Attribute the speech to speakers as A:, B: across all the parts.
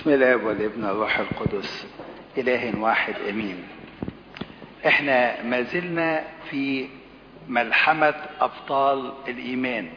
A: بسم الله والابن والروح القدس إله واحد امين. احنا ما زلنا في ملحمة ابطال الايمان،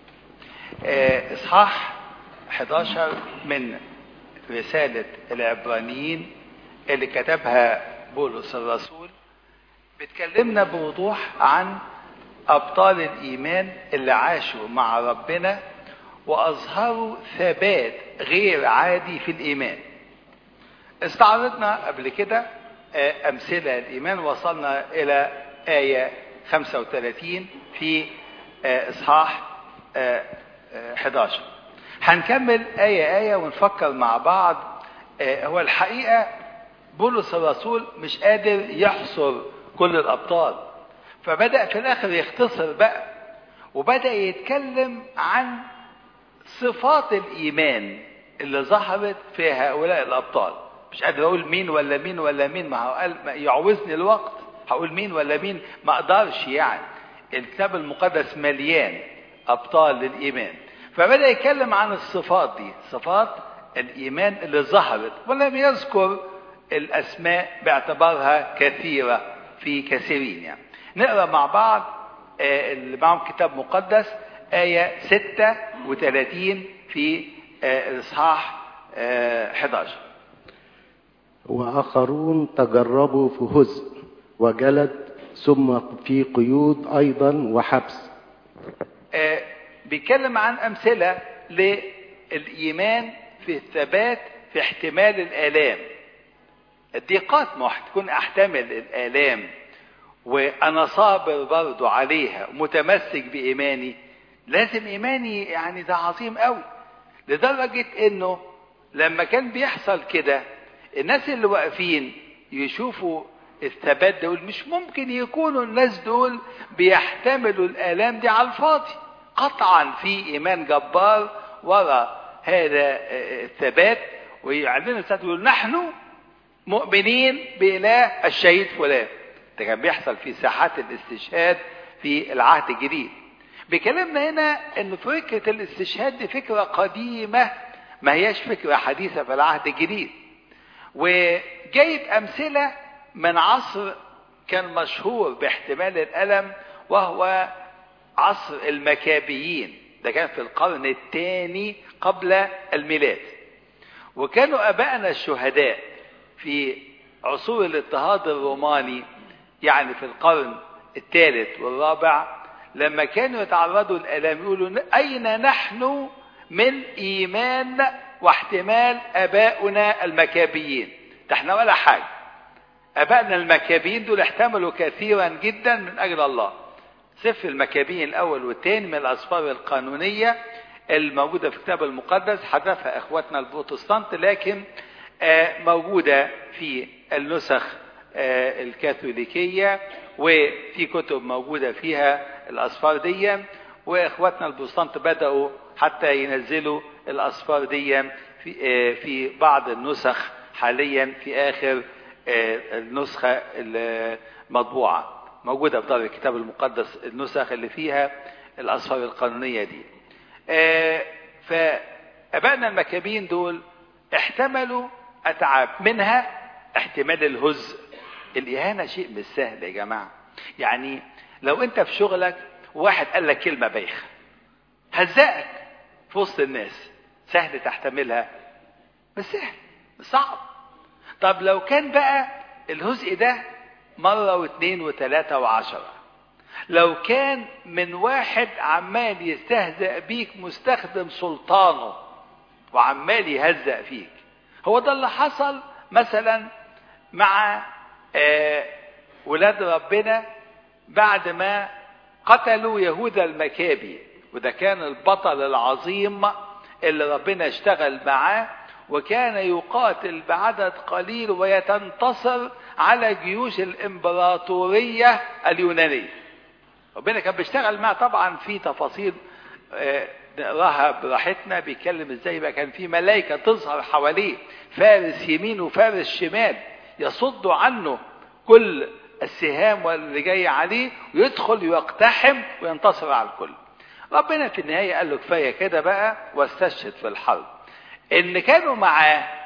A: اصحاح 11 من رسالة العبرانيين اللي كتبها بولس الرسول، بتكلمنا بوضوح عن ابطال الايمان اللي عاشوا مع ربنا واظهروا ثبات غير عادي في الايمان. استعرضنا قبل كده امثله الايمان، وصلنا الى ايه 35 في اصحاح 11. هنكمل ايه ونفكر مع بعض. هو الحقيقه بولس الرسول مش قادر يحصر كل الابطال، فبدأ في الاخر يختصر بقى، وبدأ يتكلم عن صفات الإيمان اللي ظهرت في هؤلاء الأبطال. مش قادر أقول مين ولا مين ولا مين، ما هو قال يعوزني الوقت هقول مين ولا مين، ما أقدرش. يعني الكتاب المقدس مليان أبطال للإيمان، فبدأ يتكلم عن الصفات دي، صفات الإيمان اللي ظهرت، ولم يذكر الأسماء باعتبارها كثيرة في كثيرين. يعني نقرأ مع بعض اللي معهم كتاب مقدس آية 36 في الإصحاح 11.
B: وآخرون تجربوا في هزء وجلد ثم في قيود أيضا وحبس.
A: بيتكلم عن أمثلة للإيمان في الثبات في احتمال الآلام. الضيقات ما هتكون أحتمل الآلام وأنا صابر برضو عليها متمسك بإيماني، لازم إيماني يعني ده عظيم قوي، لدرجة إنه لما كان بيحصل كده الناس اللي واقفين يشوفوا الثبات دول، مش ممكن يكونوا الناس دول بيحتملوا الآلام دي على الفاضي. قطعا في إيمان جبار وراء هذا الثبات، ويعلنوا يقول نحن مؤمنين بإله الشهيد فلان. ده كان بيحصل في ساحات الاستشهاد في العهد الجديد. بكلامنا هنا ان فكرة الاستشهاد دي فكرة قديمة، ما هياش فكرة حديثة في العهد الجديد، وجايب امثلة من عصر كان مشهور باحتمال الالم، وهو عصر المكابيين. ده كان في القرن الثاني قبل الميلاد، وكانوا ابائنا الشهداء في عصور الاضطهاد الروماني، يعني في القرن الثالث والرابع، لما كانوا يتعرضوا للآلام يقولوا أين نحن من إيمان واحتمال آباؤنا المكابيين؟ ده احنا ولا حاجة. آبائنا المكابيين دول احتملوا كثيرا جدا من أجل الله. سفر المكابيين الأول والثاني من الأسفار القانونية الموجودة في الكتاب المقدس، حذفها إخواتنا البروتستانت، لكن موجودة في النسخ الكاثوليكية، وفي كتب موجودة فيها الأسفار دي، وإخواتنا البروتستانت بدأوا حتى ينزلوا الأسفار دي في بعض النسخ حاليا في آخر النسخة المطبوعة موجودة في دار الكتاب المقدس، النسخ اللي فيها الأسفار القانونية دي. فأبائنا المكابين دول احتملوا أتعاب، منها احتمال الهزء. الإهانة شيء مش سهل يا جماعة. يعني لو انت في شغلك واحد قال لك كلمة بايخة هزقك في وسط الناس، سهل تحتملها؟ مش سهل، مش صعب. طب لو كان بقى الهزء ده مرة واثنين وثلاثة وعشرة، لو كان من واحد عمال يستهزأ بيك مستخدم سلطانه وعمال يهزأ فيك، هو ده اللي حصل مثلا مع ولاد ربنا بعد ما قتلوا يهوذا المكابي. وده كان البطل العظيم اللي ربنا اشتغل معاه، وكان يقاتل بعدد قليل ويتنتصر على جيوش الامبراطورية اليونانية. ربنا كان بيشتغل معاه. طبعا في تفاصيل نقراها براحتنا، بيتكلم ازاي بقى كان في ملائكة تظهر حواليه، فارس يمين وفارس شمال، يصد عنه كل السهام واللي جاي عليه، ويدخل ويقتحم وينتصر على الكل. ربنا في النهاية قال له كفاية كده بقى، واستشهد في الحرب. ان كانوا معاه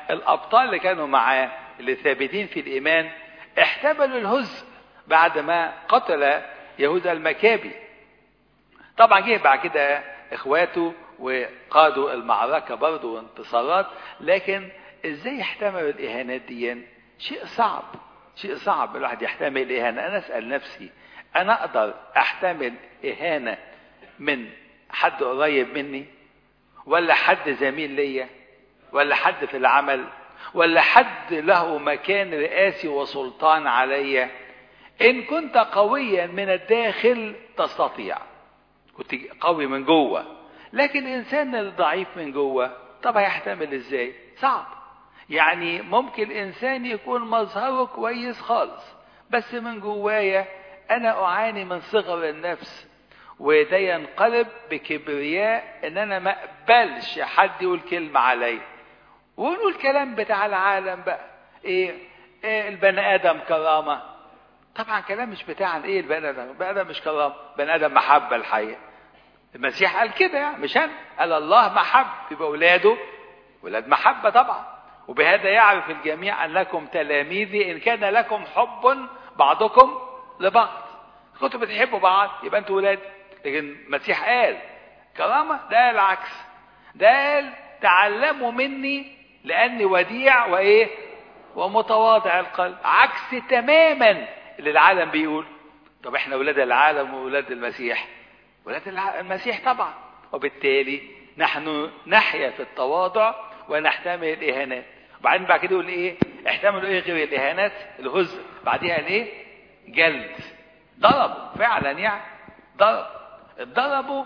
A: الأبطال اللي كانوا معاه اللي ثابتين في الإيمان احتملوا الهزء بعد ما قتل يهوذا المكابي. طبعا جه بعد كده اخواته وقادوا المعركة برضه وانتصارات، لكن ازاي يحتملوا الإهانات دي؟ شيء صعب، شيء صعب الواحد يحتمل الإهانة. أنا أسأل نفسي، أنا أقدر أحتمل إهانة من حد قريب مني، ولا حد زميل ليا، ولا حد في العمل، ولا حد له مكان رئاسي وسلطان عليا؟ إن كنت قويا من الداخل تستطيع، كنت قوي من جوه، لكن الإنسان الضعيف من جوه طب هيحتمل إزاي؟ صعب. يعني ممكن إنسان يكون مظهره كويس خالص، بس من جوايا أنا أعاني من صغر النفس، وده ينقلب بكبرياء إن أنا ما أقبلش حد يقول كلمة علي، ونقول الكلام بتاع العالم بقى إيه البني آدم كرامة. طبعا كلام مش بتاعنا. إيه البني آدم؟ البني آدم مش كرامة، بني آدم محبة الحقيقة. المسيح قال كده يعني، مش أنا، قال الله محب، يبقى أولاده ولاد محبة طبعا. وبهذا يعرف الجميع أنكم تلاميذي إن كان لكم حب بعضكم لبعض. كنتوا بتحبوا بعض يبقى أنتوا ولاد. لكن المسيح قال كرامة، ده قال العكس، ده قال تعلموا مني لأني وديع وإيه ومتواضع القلب، عكس تماما اللي العالم بيقول. طب احنا ولاد العالم وولاد المسيح؟ ولاد المسيح طبعا. وبالتالي نحن نحيا في التواضع ونحتمل الإهانات. وبعدين بعد كده يقول ايه؟ احتملوا ايه غير الإهانات؟ الهزء. بعدها الايه؟ جلد. ضربوا فعلا، يعني ضربوا.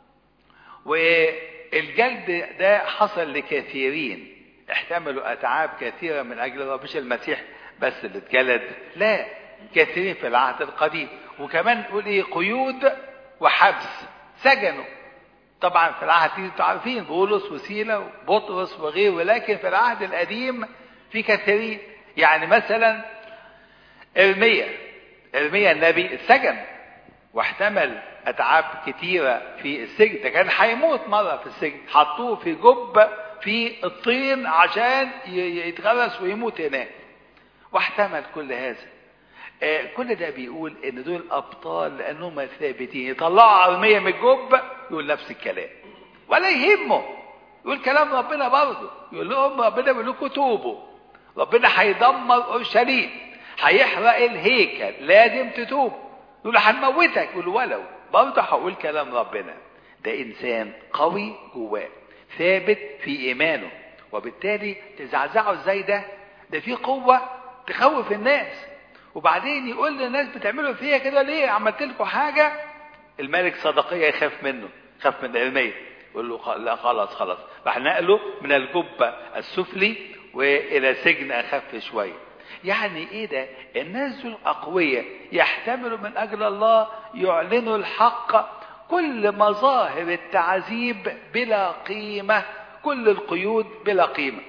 A: والجلد ده حصل لكثيرين، احتملوا أتعاب كثيرة من أجل الله. مش المسيح بس اللي اتجلد، لا، كثيرين في العهد القديم. وكمان يقول ايه؟ قيود وحبس، سجنوا. طبعا في العهد الجديد انتوا عارفين بولس وسيلة وبطرس وغيره، ولكن في العهد القديم في كثيرين. يعني مثلا إرميا النبي اتسجن واحتمل أتعاب كتيرة في السجن. ده كان هيموت مرة في السجن، حطوه في جب في الطين عشان يتغرس ويموت هناك، واحتمل كل هذا. كل ده بيقول ان دول ابطال لانهم ثابتين. يطلعوا أرميا من الجب يقول نفس الكلام ولا يهمه، يقول كلام ربنا برضه. يقول لهم ربنا بيقول لكم توبوا، ربنا هيدمر اورشليم، هيحرق الهيكل، لازم تتوب. يقول هنموتك، يقول ولو برضه هقول كلام ربنا. ده انسان قوي جواه، ثابت في ايمانه. وبالتالي تزعزعوا ازاي؟ ده في قوه تخوف الناس. وبعدين يقول للناس بتعملوا فيها كده ليه؟ عملت لكم حاجه. الملك صدقية يخاف منه، خاف من إرميا، يقول له لا خلاص راح نقله من الجبة السفلي والى سجن اخف شويه. يعني ايه ده؟ الناس دول اقوياء، يحتملوا من اجل الله، يعلنوا الحق. كل مظاهر التعذيب بلا قيمه، كل القيود بلا قيمه.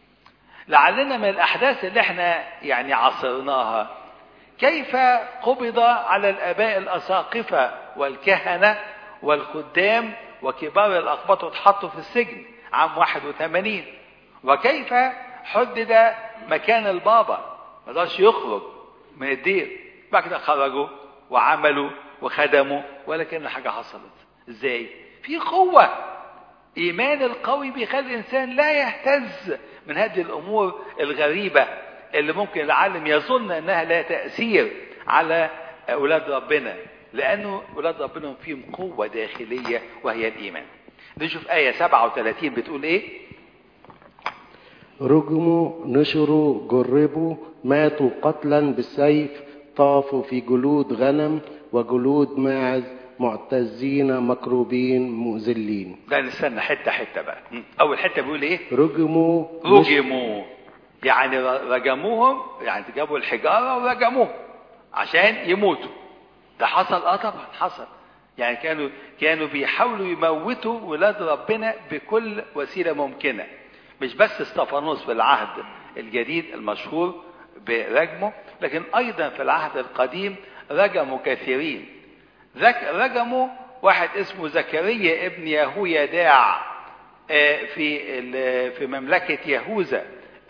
A: لعلنا من الاحداث اللي احنا يعني عصرناها كيف قبض على الآباء الأساقفة والكهنة والخدام وكبار الأقباط واتحطوا في السجن عام 81، وكيف حدد مكان البابا ما قدرش يخرج من الدير. بعد كده خرجوا وعملوا وخدموا ولا كأن حاجة حصلت. ازاي؟ في قوة. إيمان القوي بيخلي الإنسان لا يهتز من هذه الأمور الغريبة اللي ممكن العالم يظن أنها لا تأثير على أولاد ربنا، لأنه أولاد ربنا فيهم قوة داخلية وهي الإيمان. نشوف آية 37 بتقول إيه؟
B: رجموا، نشروا، جربوا، ماتوا قتلا بالسيف، طافوا في جلود غنم وجلود ماعز، معتزين مكروبين مؤذلين.
A: لا نستنى حتة بقى. أول حتة بيقول إيه؟
B: رجموا
A: يعني رجموهم، يعني جابوا الحجارة ورجموهم عشان يموتوا. ده حصل؟ طبعا حصل. يعني كانوا بيحاولوا يموتوا ولاد ربنا بكل وسيلة ممكنة. مش بس استفانوس في العهد الجديد المشهور برجمه، لكن أيضا في العهد القديم رجموا كثيرين. رجموا واحد اسمه زكريا ابن يهويداع في مملكة يهوذا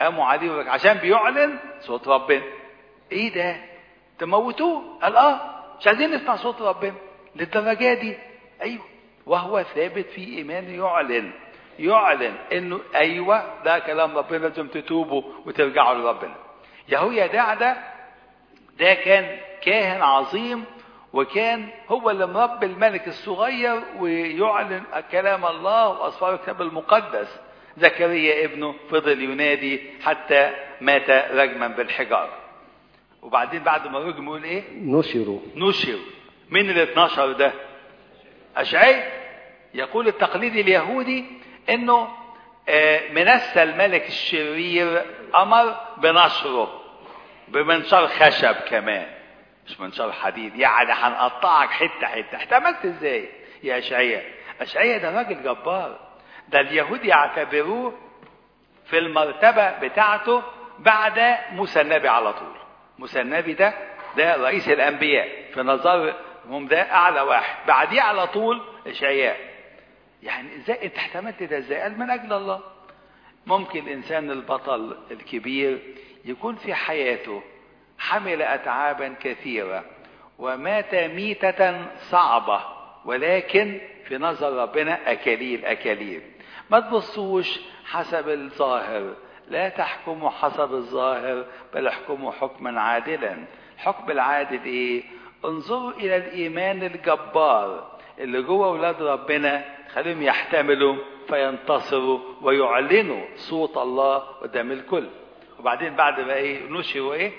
A: قاموا عليه عشان بيعلن صوت ربنا. ايه ده؟ تموتوه؟ قال مش عايزين نسمع صوت ربنا للدرجه دي. ايوه، وهو ثابت في ايمانه، يعلن انه ايوه ده كلام ربنا، لازم تتوبوا وترجعوا لربنا. يهويداع ده كان كاهن عظيم، وكان هو اللي مربي الملك الصغير ويعلن كلام الله واسفار الكتاب المقدس. زكريا ابنه فضل ينادي حتى مات رجما بالحجاره. وبعدين بعد ما رجم يقول ايه؟ نشروا. مين ال 12 ده؟ اشعياء. يقول التقليد اليهودي انه منسى الملك الشرير امر بنشره بمنشار خشب كمان، مش منشار حديد، يعني هنقطعك حته حته. احتملت ازاي يا اشعياء؟ اشعياء ده راجل جبار، ده اليهود يعتبروه في المرتبه بتاعته بعد موسى النبي على طول. موسى النبي ده رئيس الانبياء في نظرهم، ده اعلى واحد، بعديه على طول اشعياء. يعني ازاي انت احتملت ده ازاي؟ قال من اجل الله. ممكن الانسان البطل الكبير يكون في حياته حمل اتعابا كثيره ومات ميته صعبه، ولكن في نظر ربنا اكاليل. ما تبصوش حسب الظاهر، لا تحكموا حسب الظاهر بل احكموا حكما عادلا. الحكم العادل ايه؟ انظروا الى الايمان الجبار اللي جوه اولاد ربنا، خليهم يحتملوا فينتصروا ويعلنوا صوت الله قدام الكل. وبعدين بعد ما ايه؟ نشروا ايه؟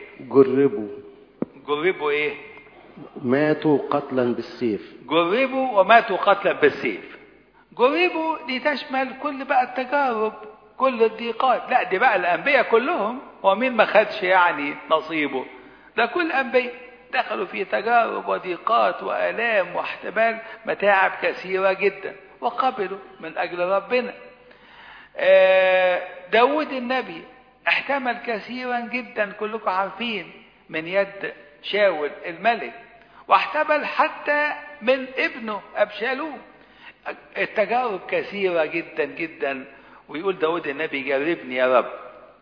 A: جربوا ايه؟
B: ماتوا قتلا بالسيف.
A: جربوا وماتوا قتلا بالسيف. جربوا دي تشمل كل بقى التجارب، كل الضيقات. لا دي بقى الانبياء كلهم، ومين ما خدش يعني نصيبه؟ ده كل الانبياء دخلوا في تجارب وضيقات والام واحتمال متاعب كثيره جدا، وقبلوا من اجل ربنا. داود النبي احتمل كثيرا جدا، كلكم عارفين، من يد شاول الملك، واحتمل حتى من ابنه أبشالوم. التجارب كثيرة جدا جدا. ويقول داود النبي جربني يا رب،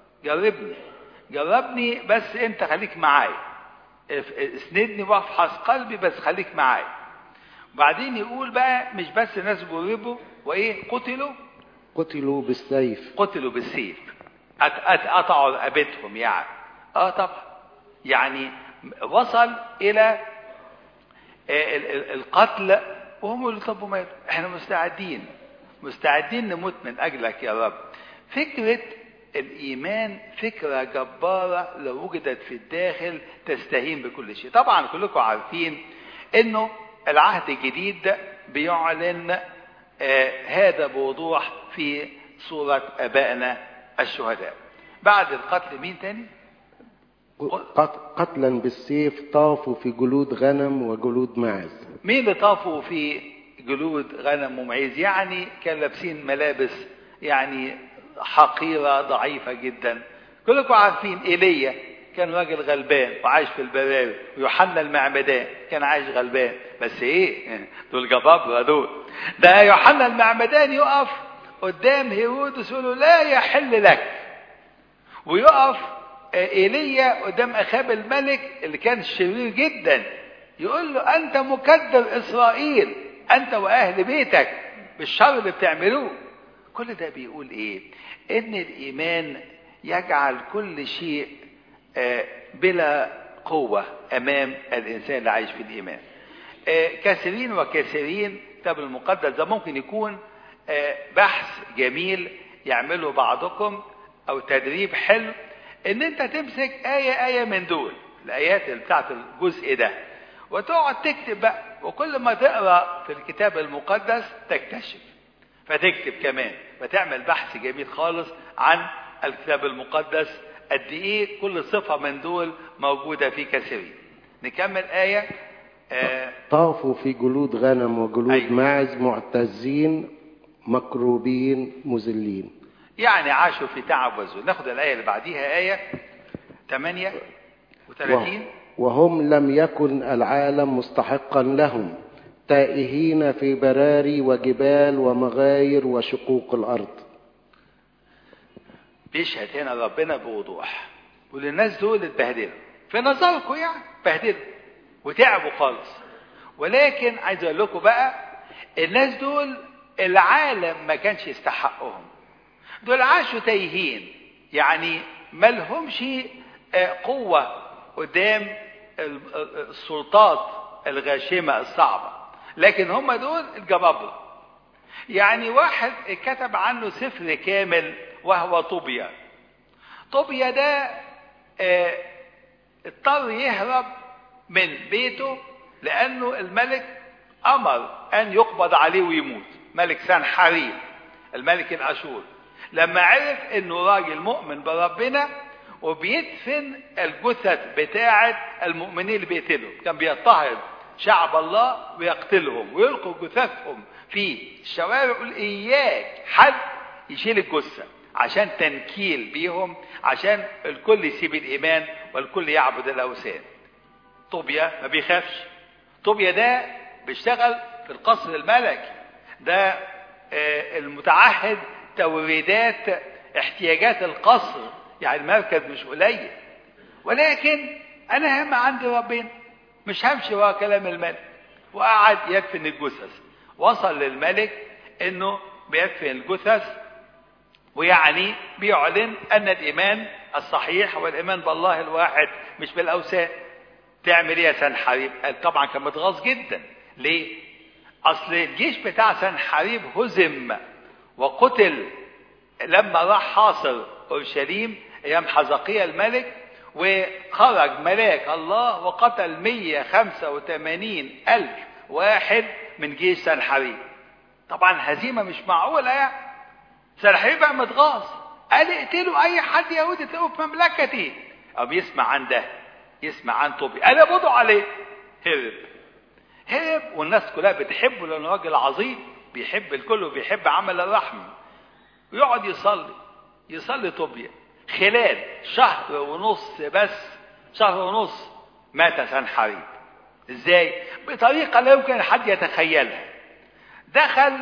A: جربني بس انت خليك معايا، اسندني وافحص قلبي بس خليك معايا. وبعدين يقول بقى مش بس ناس جربوا وايه؟ قتلوا بالسيف. قطعوا رقبتهم يعني. طبعا يعني وصل الى القتل، وهم يقولوا طب وماله، احنا مستعدين نموت من اجلك يا رب. فكرة الايمان فكرة جبارة لو وجدت في الداخل تستهين بكل شيء. طبعا كلكم عارفين انه العهد الجديد بيعلن هذا بوضوح في صورة ابائنا الشهداء. بعد القتل مين تاني؟
B: قتلا بالسيف طافوا في جلود غنم وجلود معز.
A: مين اللي طافوا في جلود غنم ومعيز؟ يعني كان لابسين ملابس يعني حقيرة ضعيفة جدا. كلكم عارفين ايليا كان راجل غلبان وعايش في البراري، ويوحنا المعمدان كان عايش غلبان، بس ايه دول جبابرة دول. ده يوحنا المعمدان يقف قدام هيرودس يقول له لا يحل لك، ويقف ايليا قدام اخاب الملك اللي كان شرير جدا يقول له انت مكذب اسرائيل، انت واهل بيتك بالشر اللي بتعملوه. كل ده بيقول ايه؟ ان الايمان يجعل كل شيء بلا قوة امام الانسان اللي عايش في الايمان. كثيرين الكتاب المقدس ده ممكن يكون بحث جميل يعمله بعضكم او تدريب حلو، ان انت تمسك آية من دول الايات اللي بتاعت الجزء ده وتقعد تكتب بقى، وكل ما تقرأ في الكتاب المقدس تكتشف فتكتب كمان، فتعمل بحث جميل خالص عن الكتاب المقدس قد ايه كل صفة من دول موجودة في كثيرين. نكمل آية.
B: طافوا في جلود غنم وجلود معز معتزين مكروبين مذلين.
A: يعني عاشوا في تعب وذل. ناخد الآية اللي بعديها، آية 38.
B: وهم لم يكن العالم مستحقا لهم، تائهين في براري وجبال ومغاير وشقوق الأرض.
A: بيشهد هنا ربنا بوضوح، وللناس دول اتبهدلوا في نظركم، يعني بهدلوا وتعبوا خالص. ولكن عايز اقول لكم بقى، الناس دول العالم ما كانش يستحقهم، دول عاشوا تايهين، يعني ما لهمش قوة قدام السلطات الغاشمة الصعبة، لكن هم دول الجبابرة. يعني واحد كتب عنه سفر كامل وهو طوبيا. طوبيا ده اضطر يهرب من بيته لأنه الملك أمر أن يقبض عليه ويموت، ملك سنحريب الملك الأشور، لما عرف أنه راجل مؤمن بربنا وبيدفن الجثث بتاعة المؤمنين اللي بيقتلهم. كان بيضطهد شعب الله ويقتلهم ويلقوا جثثهم في الشوارع، يقول إياك حد يشيل الجثة عشان تنكيل بيهم، عشان الكل يسيب الإيمان والكل يعبد الأوثان. طوبيا ما بيخافش. طوبيا ده بيشتغل في القصر الملكي، ده المتعهد توريدات احتياجات القصر، يعني المركز مش قليل. ولكن انا هم عندي ربنا، مش همشي ورا كلام الملك. وقعد يدفن الجثث. وصل للملك انه بيدفن الجثث، ويعني بيعلن ان الايمان الصحيح هو الايمان بالله الواحد مش بالاوثان. تعمل ايه يا سنحريب؟ قال طبعا كان متغاظ جدا. ليه؟ اصل الجيش بتاع سنحريب هزم وقتل لما راح حاصر اورشليم ايام حزقيا الملك، وخرج ملاك الله وقتل 185,000 واحد من جيش سنحريب. طبعا هزيمه مش معقوله يعني. سنحريب بقى متغاظ، قال اقتلوا اي حد يهودي تلاقوه في مملكتي. او يسمع عن ده، يسمع عن طوبيا، قال قبضوا عليه. هرب والناس كلها بتحبه لانه راجل عظيم، بيحب الكل وبيحب عمل الرحم، ويقعد يصلي طوبيا. خلال شهر ونص بس، شهر ونص، مات سنحريب. ازاي؟ بطريقه لا يمكن حد يتخيلها. دخل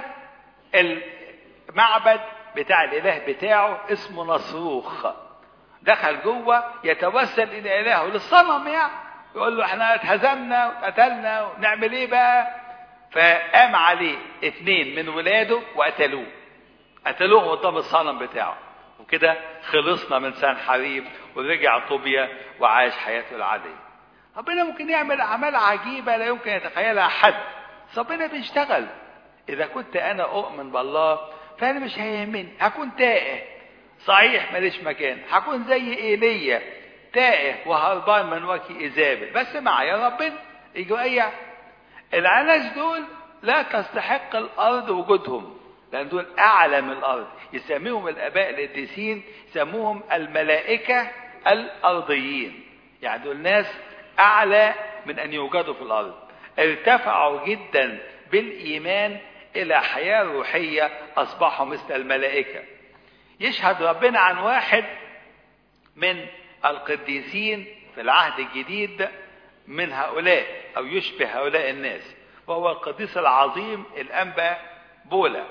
A: المعبد بتاع الاله بتاعه اسمه نصروخ، دخل جوه يتوسل الى الهه للصنم، يعني يقول له احنا اتهزمنا واتقتلنا ونعمل ايه بقى؟ فقام عليه 2 من ولاده وقتلوه، قتلوه قدام الصنم بتاعه. وكده خلصنا من سنحريب ورجع طوبيا وعاش حياته العاديه. ربنا ممكن يعمل اعمال عجيبه لا يمكن يتخيلها حد. ربنا بيشتغل. اذا كنت انا اؤمن بالله فانا مش هيهمني، هكون تائه صحيح ماليش مكان، هكون زي ايليا تائه وهربان من وجه ايزابل، بس معايا ربنا. يجوا اي الناس دول لا تستحق الارض وجودهم، لان دول اعلى من الارض. يسميهم الاباء القديسين، يسموهم الملائكه الارضيين، يعني دول ناس اعلى من ان يوجدوا في الارض. ارتفعوا جدا بالايمان الى حياه روحيه، اصبحوا مثل الملائكه. يشهد ربنا عن واحد من القديسين في العهد الجديد من هؤلاء او يشبه هؤلاء الناس، وهو القديس العظيم الانبا بولا.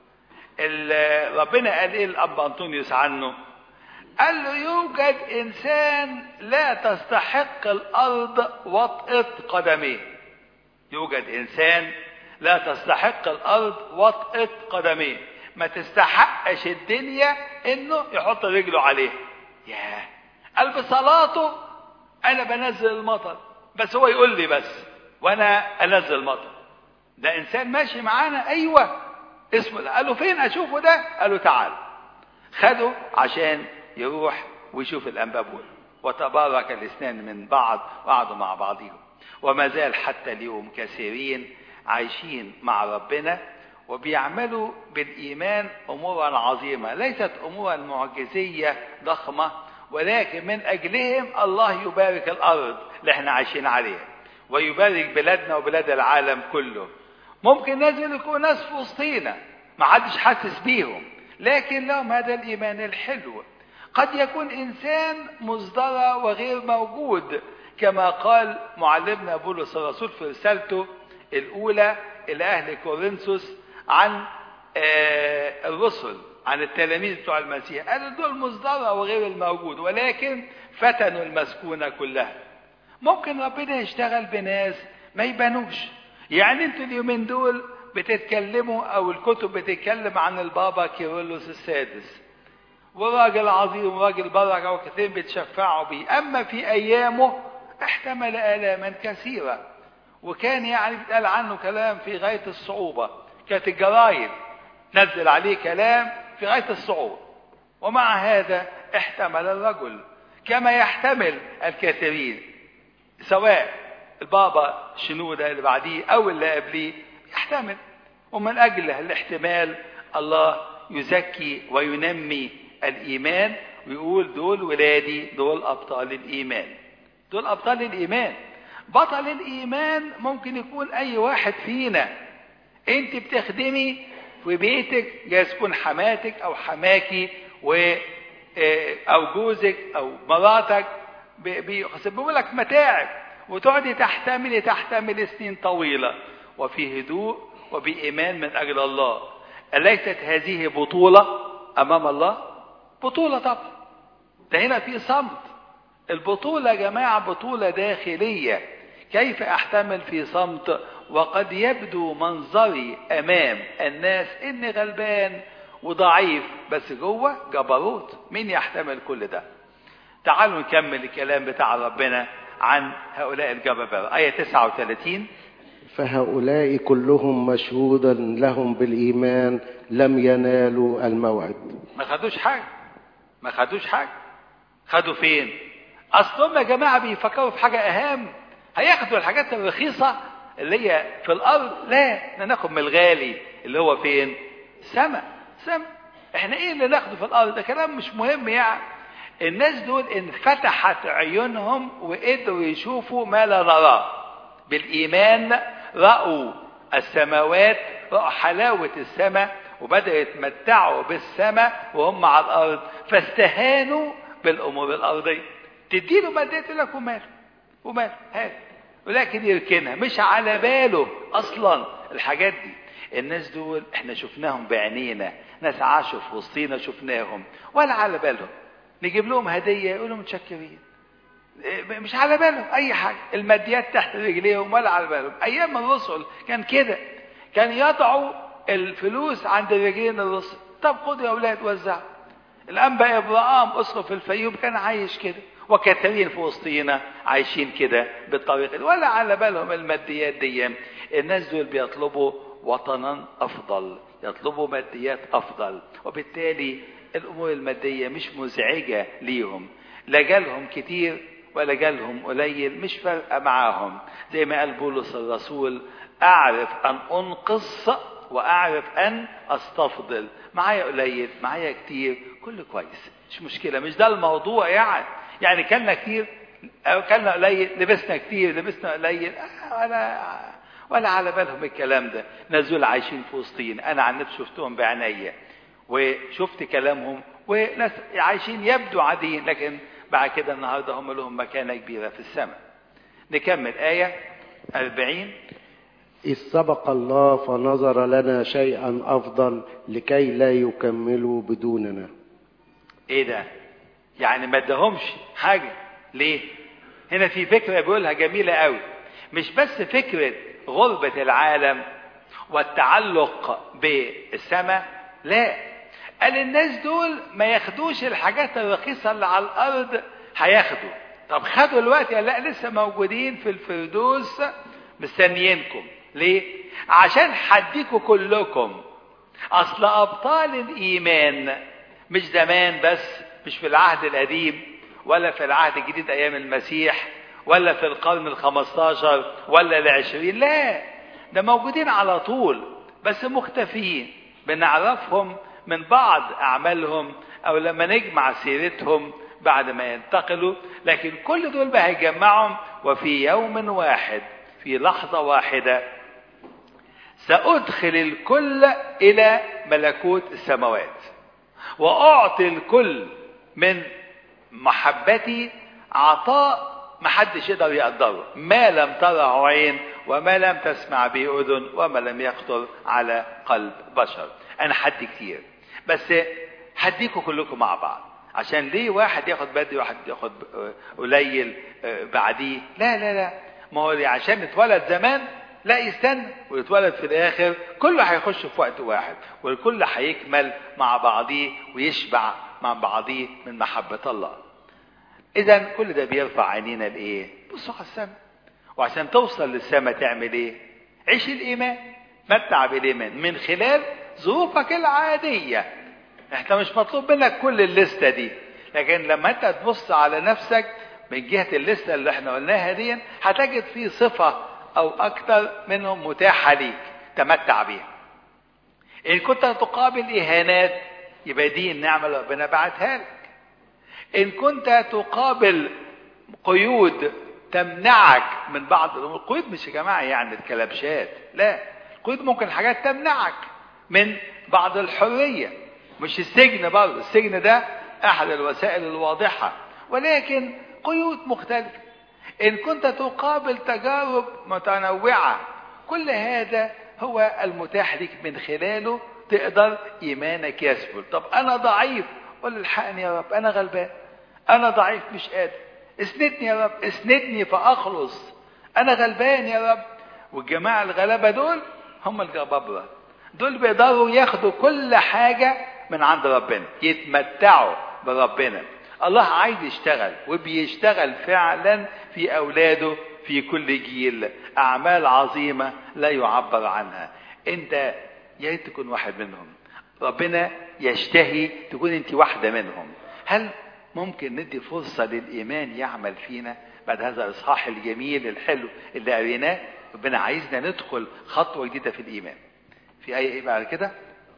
A: ربنا قال ايه الانبا انطونيوس عنه؟ قال له يوجد انسان لا تستحق الارض وطئة قدميه. يوجد انسان لا تستحق الارض وطئة قدميه، ما تستحقش الدنيا انه يحط رجله عليه. ياه، قال بصلاته انا بنزل المطر، بس هو يقول لي بس وانا انزل المطر. ده انسان ماشي معانا، ايوه اسمه. قال له فين اشوفه ده؟ قال له تعال. خده عشان يروح ويشوف الانبابول، وتبارك الاثنان من بعض وقعدوا مع بعضهم. وما زال حتى اليوم كثيرين عايشين مع ربنا وبيعملوا بالإيمان أمورا عظيمة، ليست أمورا معجزية ضخمة، ولكن من أجلهم الله يبارك الأرض اللي احنا عايشين عليها، ويبارك بلادنا وبلاد العالم كله. ممكن نازل يكون ناس في وسطينا ما حدش حاسس بيهم، لكن لهم هذا الإيمان الحلو. قد يكون إنسان مصدرة وغير موجود، كما قال معلمنا بولس الرسول في رسالته الأولى إلى أهل كورنثوس عن الرسل، عن التلاميذ بتوع المسيح، قالوا دول مصدرة وغير الموجود، ولكن فتنوا المسكونة كلها. ممكن ربنا يشتغل بناس ما يبانوش. يعني انتوا اليومين دول بتتكلموا او الكتب بتتكلم عن البابا كيرلس السادس، وراجل عظيم وراجل بركة وكثير بيتشفعوا بيه، اما في ايامه احتمل آلاما كثيرة، وكان يعني بيتقال عنه كلام في غاية الصعوبة. كانت الجرايد نزل عليه كلام في غاية الصعوبة، ومع هذا احتمل الرجل كما يحتمل الكثيرين، سواء البابا شنودة اللي بعديه او اللي قبليه يحتمل. ومن اجل الاحتمال الله يزكي وينمي الايمان، ويقول دول ولادي، دول ابطال الايمان، دول ابطال الايمان. بطل الايمان ممكن يكون اي واحد فينا. انت بتخدمي في بيتك، جايز تكون حماتك او حماكي او جوزك او مراتك بيسببوا لك متاعب، وتقعدي تحتمل سنين طويلة وفي هدوء وبإيمان من أجل الله. أليست هذه بطولة أمام الله؟ بطولة طبعا. ده هنا في صمت. البطولة يا جماعة بطولة داخلية. كيف أحتمل في صمت وقد يبدو منظري أمام الناس إني غلبان وضعيف، بس جوه جبروت؟ مين يحتمل كل ده؟ تعالوا نكمل الكلام بتاع ربنا عن هؤلاء الجبابرة. آية 39:
B: فهؤلاء كلهم مشهودا لهم بالإيمان لم ينالوا الموعد.
A: ما خدوش حاجة. خدوا فين؟ أصلهم يا جماعة بيفكروا في حاجة أهم. هياخدوا الحاجات الرخيصة اللي هي في الأرض؟ لا، ناخد من الغالي اللي هو فين؟ سماء. احنا ايه اللي ناخده في الأرض؟ ده كلام مش مهم يعني. الناس دول انفتحت عيونهم وقدروا يشوفوا ما لا نراه. بالإيمان رأوا السماوات، رأوا حلاوة السماء، وبدأوا يتمتعوا بالسماء وهم على الأرض، فاستهانوا بالأمور الأرضية. تديله مادية يقول لك وماله هذا، ولكن يركنها، مش على باله أصلا الحاجات دي. الناس دول احنا شفناهم بعينينا، ناس عاشوا في وسطينا شفناهم، ولا على بالهم. نجيب لهم هدية يقولوا متشكرين، مش على بالهم أي حاجة. الماديات تحت رجليهم ولا على بالهم. أيام الرسل كان كده، كان يضعوا الفلوس عند رجلين الرسل. طب خدوا يا أولاد وزعوا. الأنبا إبراهام أسقف الفيوم كان عايش كده، وكثيرين في وسطينا عايشين كده بالطريقة دي، ولا على بالهم الماديات دي. الناس دول بيطلبوا وطنا أفضل، يطلبوا ماديات أفضل، وبالتالي الأمور المادية مش مزعجة ليهم. لا جالهم كتير ولا جالهم قليل، مش فارقة معاهم. زي ما قال بولس الرسول: أعرف أن أنقص وأعرف أن أستفضل. معايا قليل معايا كتير كله كويس، مش مشكلة، مش ده الموضوع يعني كلنا كتير أو كلنا قليل، لبسنا كتير لبسنا قليل، ولا على بالهم الكلام ده. نزول عايشين في وسطين، أنا عن نفسي شفتهم بعناية وشفت كلامهم، وناس عايشين يبدو عاديين، لكن بعد كده النهارده هم لهم مكانة كبيرة في السماء. نكمل آية 40:
B: إذ سبق الله فنظر لنا شيئا أفضل لكي لا يكملوا بدوننا.
A: إيه ده؟ يعني ما ادهمش حاجة ليه؟ هنا في فكرة بيقولها جميلة قوي، مش بس فكرة غربة العالم والتعلق بالسماء، لا، قال الناس دول ما ياخدوش الحاجات الرخيصة اللي على الأرض، هياخدوا. طب خدوا الوقت؟ لا، لسه موجودين في الفردوس مستنيينكم. ليه؟ عشان حديكوا كلكم. أصل أبطال الإيمان مش زمان بس، مش في العهد القديم ولا في العهد الجديد أيام المسيح ولا في القرن 15 ولا 20، لا، ده موجودين على طول بس مختفين. بنعرفهم من بعض أعمالهم أو لما نجمع سيرتهم بعد ما ينتقلوا، لكن كل دول بقى هيجمعهم. وفي يوم واحد، في لحظة واحدة، سأدخل الكل إلى ملكوت السماوات، وأعطي الكل من محبتي عطاء محدش يقدر يقدره، ما لم تره عين وما لم تسمع به أذن وما لم يخطر على قلب بشر. أنا حد كتير، بس هديكوا كلكم مع بعض. عشان ليه واحد ياخد بدري واحد ياخد قليل بعديه؟ لا لا لا، ما هو عشان اتولد زمان لا يستنى ويتولد في الاخر كله هيخش في وقت واحد، والكل هيكمل مع بعضيه ويشبع مع بعضيه من محبة الله. اذا كل ده بيرفع عينينا لايه؟ بصوا على السماء. وعشان توصل للسماء تعمل ايه؟ عيش الايمان، متع بالايمان من خلال ظروفك العادية. احنا مش مطلوب منك كل الليستة دي، لكن لما انت تبص على نفسك من جهة الليستة اللي احنا قلناها دي هتجد فيه صفة او اكتر منهم متاحة ليك تمتع بيها. ان كنت تقابل اهانات يبقى دي النعمة اللي ربنا بعتها لك. ان كنت تقابل قيود تمنعك من بعض الامور، القيود مش يا جماعة يعني الكلبشات، لا، القيود ممكن حاجات تمنعك من بعض الحرية، مش السجن برضه، السجن ده احد الوسائل الواضحة، ولكن قيود مختلفة. ان كنت تقابل تجارب متنوعة، كل هذا هو المتاح لك من خلاله تقدر ايمانك يثبت. طب انا ضعيف، قل الحقني يا رب، انا غلبان، انا ضعيف مش قادر، اسندني يا رب، اسندني فاخلص، انا غلبان يا رب. والجماعة الغلابة دول هم الجبابرة، دول بيقدروا ياخدوا كل حاجة من عند ربنا، يتمتعوا بربنا. الله عايز يشتغل وبيشتغل فعلا في أولاده في كل جيل، أعمال عظيمة لا يعبر عنها. أنت يا ريت تكون واحد منهم، ربنا يشتهي تكون أنت واحدة منهم. هل ممكن ندي فرصة للإيمان يعمل فينا بعد هذا الإصحاح الجميل الحلو اللي قريناه؟ ربنا عايزنا ندخل خطوة جديدة في الإيمان. في ايه بعد كده؟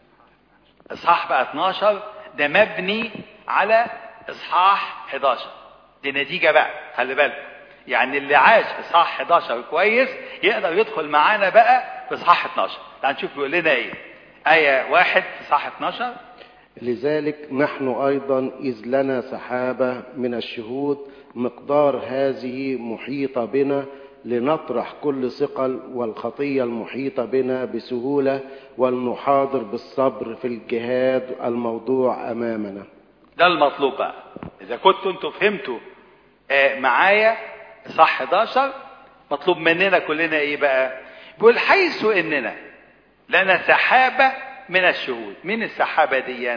A: اصحاح بقى 12 ده مبني على اصحاح 11، دي نتيجة بقى، خلي بالك. يعني اللي عاش اصحاح 11 كويس يقدر يدخل معانا بقى في اصحاح 12. تعال نشوف بيقول لنا ايه. آية 1 في اصحاح 12:
B: لذلك نحن أيضا إذ لنا سحابة من الشهود مقدار هذه محيطة بنا، لنطرح كل ثقل والخطية المحيطة بنا بسهولة، ولنحاضر بالصبر في الجهاد الموضوع أمامنا.
A: ده المطلوب بقى. إذا كنتوا انتوا فهمتوا معايا صح 11 مطلوب مننا كلنا ايه بقى؟ بيقول حيث اننا لنا سحابة من الشهود. مين السحابة دي؟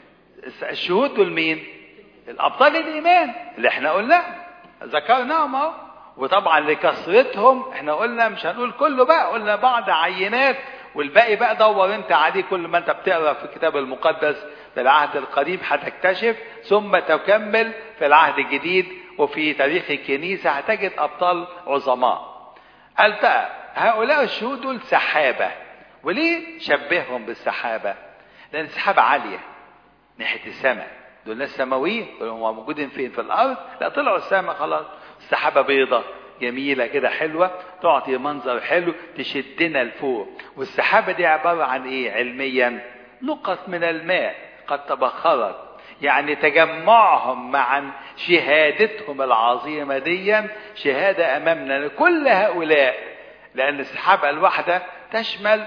A: الشهود دول مين؟ الأبطال الإيمان اللي احنا قلنا ذكرناهم اهو. وطبعا لكثرتهم احنا قلنا مش هنقول كله بقى، قلنا بعض عينات، والباقي بقى دور انت عليه. كل ما انت بتقرا في الكتاب المقدس في العهد القديم هتكتشف، ثم تكمل في العهد الجديد وفي تاريخ الكنيسة هتجد أبطال عظماء. قال بقى هؤلاء الشهود دول سحابة. وليه شبههم بالسحابة؟ لأن السحابة عالية ناحية السماء، دول ناس سماويين، هم موجودين فين؟ في الأرض؟ لا، طلعوا السماء خلاص. السحابة بيضة جميلة كده حلوة، تعطي منظر حلو تشدنا لفوق. والسحابة دي عبارة عن ايه علميا؟ نقط من الماء قد تبخرت، يعني تجمعهم مع شهادتهم العظيمة دي شهادة أمامنا لكل هؤلاء. لأن السحابة الواحدة تشمل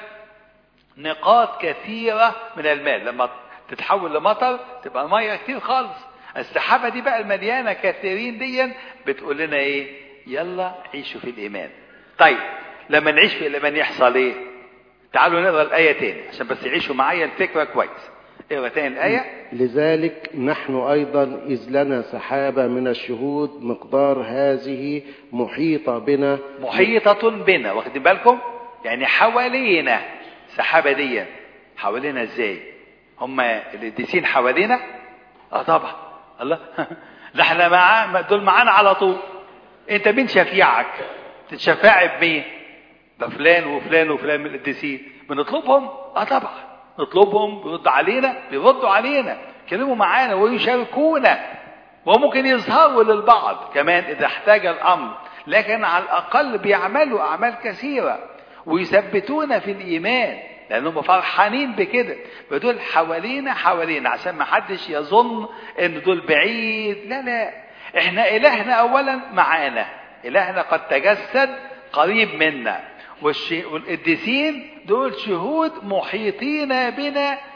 A: نقاط كثيرة من الماء، لما تتحول لمطر تبقى مية كتير خالص. السحابة دي بقى المليانة كثيرين دي بتقول لنا ايه؟ يلا عيشوا في الإيمان. طيب لما نعيش في الإيمان يحصل ايه؟ تعالوا نقرأ الآية تاني عشان بس يعيشوا معايا الفكرة كويس. اقرأ تاني الآية.
B: لذلك نحن أيضا إذ لنا سحابة من الشهود مقدار هذه محيطة بنا.
A: محيطة بنا، واخدين بالكم؟ يعني حوالينا. السحابة دي حوالينا ازاي؟ هم القديسين حوالينا؟ طبعا. الله ده احنا دول معانا على طول. انت مين شفيعك؟ تتشفع بمين؟ بفلان وفلان وفلان من القديسين. بنطلبهم؟ طبعا نطلبهم، بيردوا علينا يتكلموا معانا ويشاركونا، وممكن يظهروا للبعض كمان اذا احتاج الامر، لكن على الاقل بيعملوا اعمال كثيرة ويثبتونا في الايمان لانهم فرحانين بكده. فدول حوالينا عشان ما حدش يظن ان دول بعيد. لا لا، احنا الهنا اولا معانا، الهنا قد تجسد قريب منا، والقديسين دول شهود محيطين بنا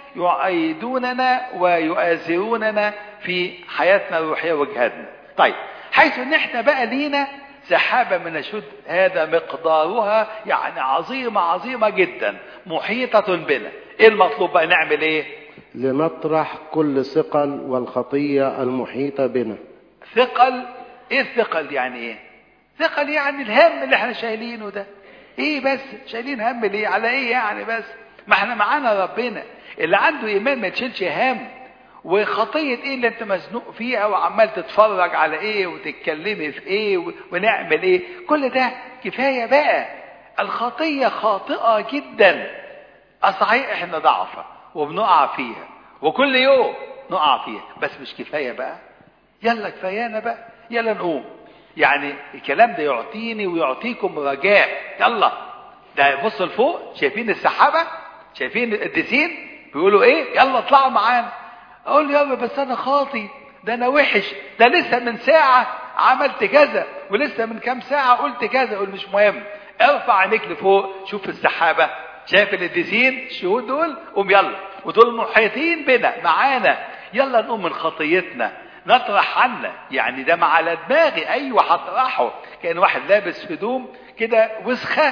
A: يؤيدوننا ويؤازروننا في حياتنا الروحية وجهادنا. طيب، حيث ان احنا بقى لينا سحابة من الشهود، هذا مقدارها يعني عظيمة عظيمة جدا محيطة بنا. ايه المطلوب بقى نعمل ايه؟
B: لنطرح كل ثقل والخطية المحيطة بنا.
A: ثقل؟ ايه الثقل يعني ايه؟ ثقل يعني الهم اللي احنا شايلينه ده. ايه بس شايلين هم ليه؟ على ايه يعني؟ بس ما احنا معانا ربنا. اللي عنده ايمان ما تشيلش هم. وخطية ايه اللي انت مزنوق فيها وعمال تتفرج على ايه وتتكلمي في ايه ونعمل ايه؟ كل ده كفاية بقى. الخطية خاطئة جدا. صحيح احنا ضعفة وبنقع فيها وكل يوم نقع فيها، بس مش كفاية بقى. يلا كفايانا بقى، يلا نقوم. يعني الكلام ده يعطيني ويعطيكم رجاء. يلا ده بصوا لفوق، شايفين السحابة؟ شايفين القديسين بيقولوا ايه؟ يلا اطلعوا معانا. اقول يلا بس انا خاطي، ده انا وحش، ده لسه من ساعة عملت كذا ولسه من كام ساعة قلت كذا. اقول مش مهم، ارفع عينيك لفوق، شوف السحابة، شايف القديسين الشهود دول؟ قوم يلا، ودول محيطين بنا معانا. يلا نقوم من خطيتنا، نطرح عنا. يعني ده مع على دماغي، ايوه هطرحه. كان واحد لابس هدوم كده وسخه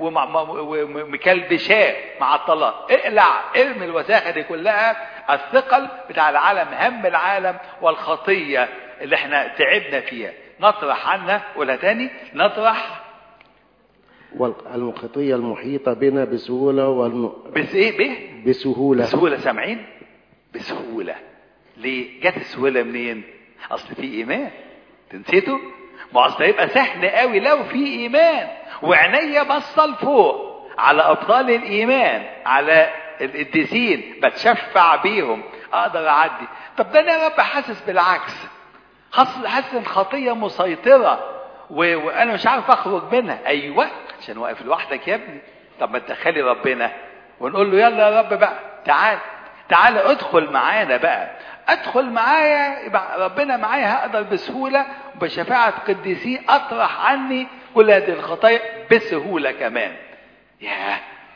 A: ومكلبشاه مع الطلاق. اقلع، ارمي الوساخه دي كلها. الثقل بتاع العالم، هم العالم والخطيه اللي احنا تعبنا فيها، نطرح عنا. ولا تاني، نطرح
B: والخطية المحيطة بنا بسهولة
A: بس ايه؟
B: بسهولة.
A: بسهولة، سامعين؟ بسهولة. ليه جت السهولة منين؟ اصل في ايمان. تنسيتوا؟ ما اصل يبقى سهل قوي لو في ايمان، وعينيا بصل فوق على ابطال الايمان، على القديسين، بتشفع بيهم، اقدر اعدي. طب ده انا يا رب حاسس بالعكس، حاسس الخطية مسيطرة وانا مش عارف اخرج منها. ايوه، عشان واقف لوحدك يا ابني. طب ما تدخلي ربنا ونقول له يلا يا رب بقى، تعال ادخل معانا بقى، ادخل معايا، يبقى ربنا معايا، هقدر بسهولة وبشفاعة قديسين اطرح عني كل هذه الخطايا بسهولة كمان. ياه،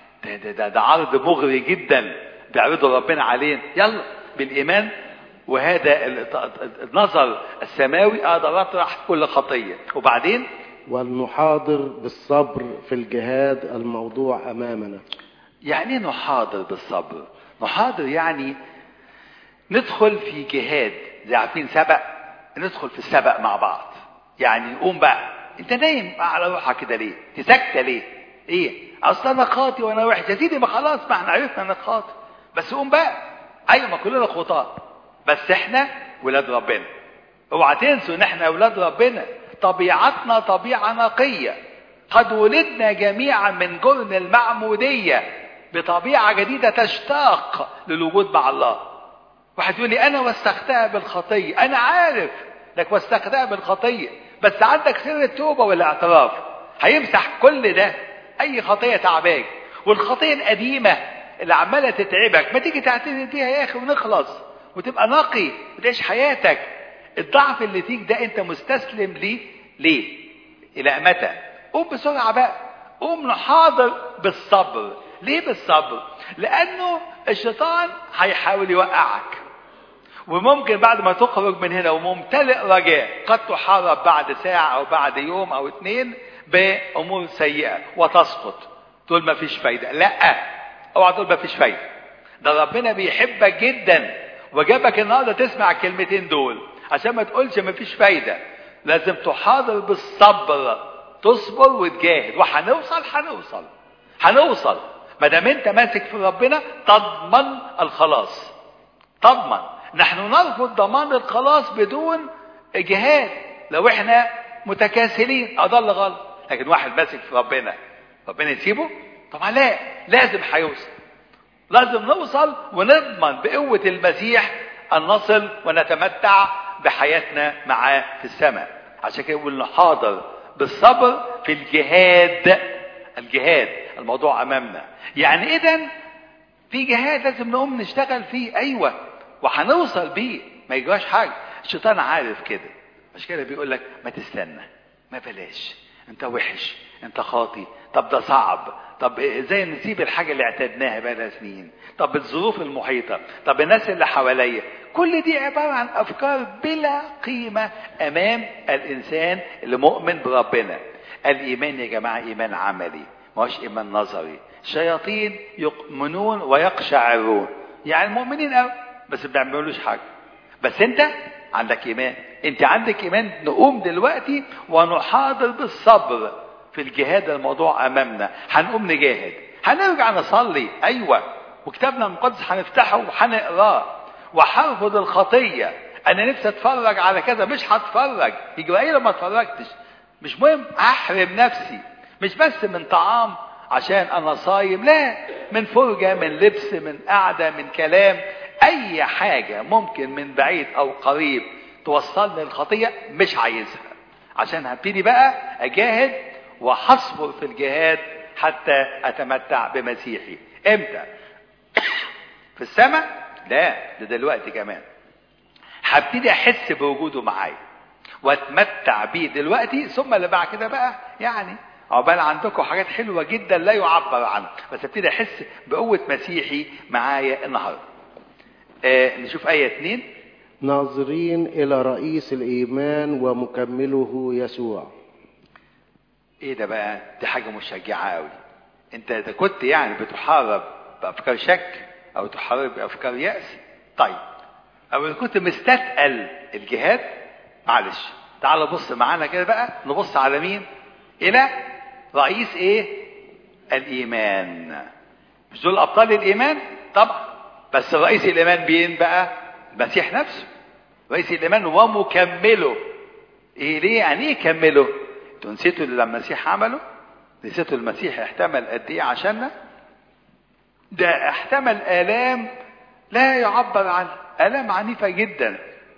A: ده عرض مغري جدا بيعرضه ربنا علينا. يلا بالايمان وهذا النظر السماوي اقدر اطرح كل خطية. وبعدين
B: ولنحاضر بالصبر في الجهاد الموضوع امامنا.
A: يعني نحاضر بالصبر؟ نحاضر يعني ندخل في جهاد، زي عارفين سبق، ندخل في السبق مع بعض. يعني نقوم بقى. انت نايم على روحك كده ليه؟ ساكته ليه؟ ايه؟ اصل انا خاطي وانا وحش. يا سيدي ما خلاص، ما احنا عرفنا انك خاطي، بس قوم بقى. ايوه، ما كلنا خطاة، بس احنا ولاد ربنا. اوعى تنسوا ان احنا ولاد ربنا. طبيعتنا طبيعة نقية، قد ولدنا جميعا من جرن المعمودية بطبيعة جديدة تشتاق للوجود مع الله. واحد يقول لي انا وسختها بالخطية. انا عارف انك وسختها بالخطية، بس عندك سر التوبة والاعتراف هيمسح كل ده. اي خطية تعباك، والخطية القديمة اللي عمالة تتعبك ما تيجي تعتذر فيها يا اخي ونخلص وتبقى نقي وتعيش حياتك. الضعف اللي فيك ده انت مستسلم ليه؟ الى متى؟ قوم بسرعة بقى، قوم نحاضر بالصبر. ليه بالصبر؟ لانه الشيطان هيحاول يوقعك، وممكن بعد ما تخرج من هنا وممتلئ رجاء قد تحارب بعد ساعة او بعد يوم او 2 بامور سيئة وتسقط. تقول ما فيش فايدة. لا، اوعى تقول ما فيش فايدة. ده ربنا بيحبك جدا وجابك النهارده تسمع الكلمتين دول عشان ما تقولش ما فيش فايدة. لازم تحاضر بالصبر، تصبر وتجاهد، هنوصل. ما دام انت ماسك في ربنا تضمن الخلاص. تضمن. نحن نرفض ضمان الخلاص بدون جهاد لو احنا متكاسلين، اضل غلط. لكن واحد ماسك في ربنا يسيبه؟ طبعا لا، لازم هيوصل. لازم نوصل ونضمن بقوة المسيح ان نصل ونتمتع بحياتنا معاه في السماء. عشان كده يقول نحاضر بالصبر في الجهاد الموضوع امامنا. يعني اذا في جهاد لازم نقوم نشتغل فيه. ايوه، وهنوصل بيه، ما يجواش حاجه. الشيطان عارف كده، مش كده؟ بيقول لك ما تستنى، ما بلاش، انت وحش، انت خاطي، طب ده صعب، طب ازاي نسيب الحاجة اللي اعتدناها بقالها سنين، طب الظروف المحيطة، طب الناس اللي حواليا. كل دي عبارة عن افكار بلا قيمة امام الانسان اللي مؤمن بربنا. الايمان يا جماعة ايمان عملي، ما هوش ايمان نظري. الشياطين يؤمنون ويقشعرون، يعني المؤمنين قوي بس ما بيعملوش حاجة. بس انت عندك ايمان، انت عندك ايمان. نقوم دلوقتي ونحاضر بالصبر في الجهاد. الموضوع امامنا، هنقوم نجاهد، هنرجع نصلي، ايوه، وكتابنا المقدس هنفتحه وهنقراه، وهرفض الخطيه. انا نفسي اتفرج على كذا، مش هتفرج، يجي ايه لو ما اتفرجتش؟ مش مهم، احرم نفسي، مش بس من طعام عشان انا صايم، لا، من فرجه، من لبس، من قعده، من كلام، اي حاجه ممكن من بعيد او قريب توصلني الخطيه مش عايزها، عشان هبتدي بقى اجاهد وهصبر في الجهاد حتى اتمتع بمسيحي. امتى؟ في السماء؟ لا، ده دلوقتي كمان. هبتدي احس بوجوده معايا واتمتع بيه دلوقتي، ثم اللي بعد كده بقى يعني عقبال عندكم حاجات حلوه جدا لا يعبر عنها، بس ابتدي احس بقوه مسيحي معايا النهارده. نشوف آية 2.
B: ناظرين إلى رئيس الإيمان ومكمله يسوع.
A: ايه ده بقى؟ دي حاجة مشجعة قوي. انت اذا كنت يعني بتحارب بأفكار شك او تحارب بأفكار يأس، طيب، او اذا كنت مستثقل الجهاد، معلش، تعال بص معانا كده بقى، نبص على مين؟ الى رئيس ايه؟ الإيمان. مش دول أبطال الإيمان؟ طبعا، بس رئيس الإيمان مين بقى؟ المسيح نفسه. رئيس الإيمان ومكمله. ايه ليه؟ يعني ايه يكمله؟ انتوا نسيتوا اللي المسيح عمله؟ نسيتوا المسيح احتمل قد ايه عشاننا؟ ده احتمل آلام لا يعبر عنها، آلام عنيفة جدا.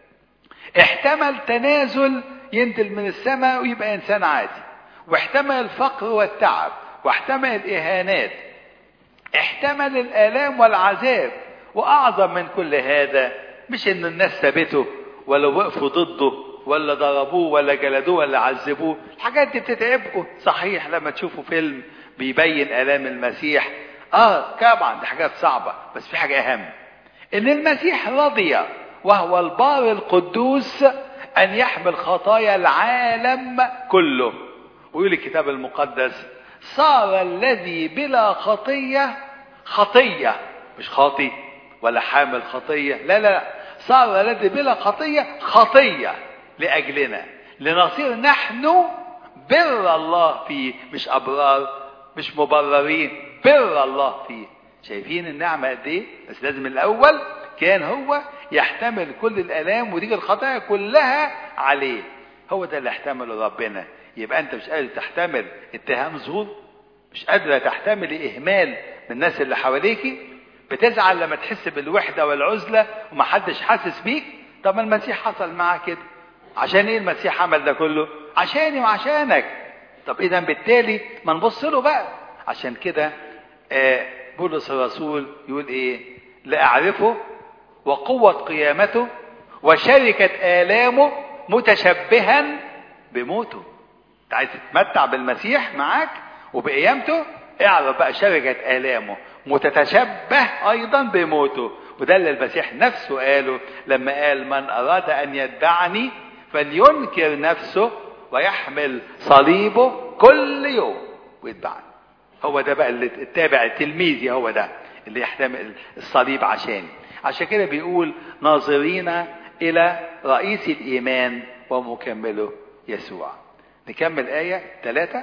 A: احتمل تنازل، ينزل من السماء ويبقى انسان عادي، واحتمل الفقر والتعب، واحتمل الإهانات، احتمل الآلام والعذاب. وأعظم من كل هذا مش إن الناس سابته ولا وقفوا ضده ولا ضربوه ولا جلدوه ولا عذبوه. الحاجات دي بتتعبكم صحيح لما تشوفوا فيلم بيبين آلام المسيح، طبعا دي حاجات صعبة، بس في حاجة أهم، إن المسيح رضي وهو البار القدوس أن يحمل خطايا العالم كله. ويقول الكتاب المقدس: صار الذي بلا خطية خطية، مش خاطي ولا حامل خطية، لا لا، صار الذي بلا خطية خطية لأجلنا، لنصير نحن بر الله فيه، مش أبرار، مش مبررين، بر الله فيه. شايفين النعمة قد ايه؟ بس لازم الأول كان هو يحتمل كل الآلام ودي الخطايا كلها عليه. هو ده اللي احتمله ربنا. يبقى انت مش قادر تحتمل اتهام زور، مش قادرة تحتمل إهمال من الناس اللي حواليكي، بتزعل لما تحس بالوحدة والعزلة ومحدش حاسس بيك. طب المسيح حصل معاه كده، عشان ايه المسيح عمل ده كله؟ عشاني وعشانك. طب اذا بالتالي ما نبص له بقى. عشان كده بولس الرسول يقول ايه؟ لأعرفه وقوة قيامته وشركة آلامه متشبها بموته. انت عايز تتمتع بالمسيح معاك وبقيامته؟ اعرف بقى شركة آلامه متتشبه ايضا بموته. وده اللي المسيح نفسه قاله لما قال: من اراد ان يتبعني فلينكر نفسه ويحمل صليبه كل يوم ويتبعني. هو ده بقى اللي التابع تلميذي، هو ده اللي يحتمل الصليب عشاني. عشان كده بيقول: ناظرين الى رئيس الايمان ومكمله يسوع. نكمل آية 3.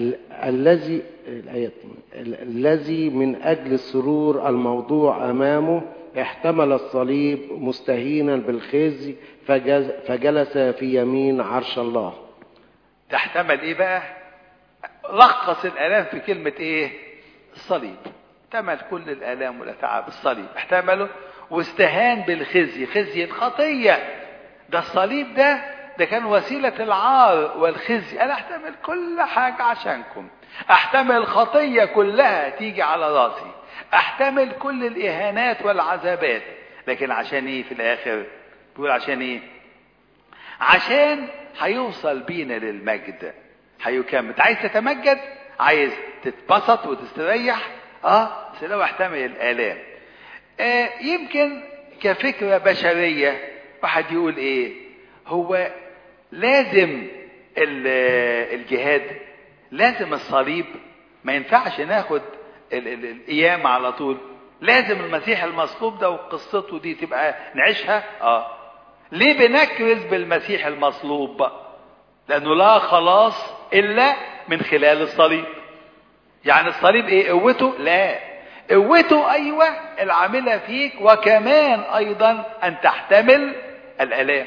B: الذي من أجل السرور الموضوع أمامه احتمل الصليب مستهينا بالخزي فجلس في يمين عرش الله.
A: تحتمل ايه بقى؟ لخص الآلام في كلمة ايه؟ الصليب. احتمل كل الآلام والأتعاب، الصليب احتمله واستهان بالخزي، خزي الخطية. ده الصليب ده كان وسيلة العار والخزي. أنا أحتمل كل حاجة عشانكم، أحتمل الخطية كلها تيجي على راسي، أحتمل كل الإهانات والعذابات. لكن عشان إيه في الآخر؟ بيقول عشان إيه؟ عشان هيوصل بينا للمجد. هيكمل. عايز تتمجد، عايز تتبسط وتستريح، بس لو احتمل الآلام. يمكن كفكرة بشرية واحد يقول ايه، هو لازم الجهاد، لازم الصليب، ما ينفعش ناخد القيامة على طول، لازم المسيح المصلوب ده وقصته دي تبقى نعيشها. ليه بنكرز بالمسيح المصلوب؟ لأنه لا خلاص إلا من خلال الصليب. يعني الصليب ايه قوته؟ لا، قوته ايوه العاملة فيك، وكمان ايضا ان تحتمل الآلام.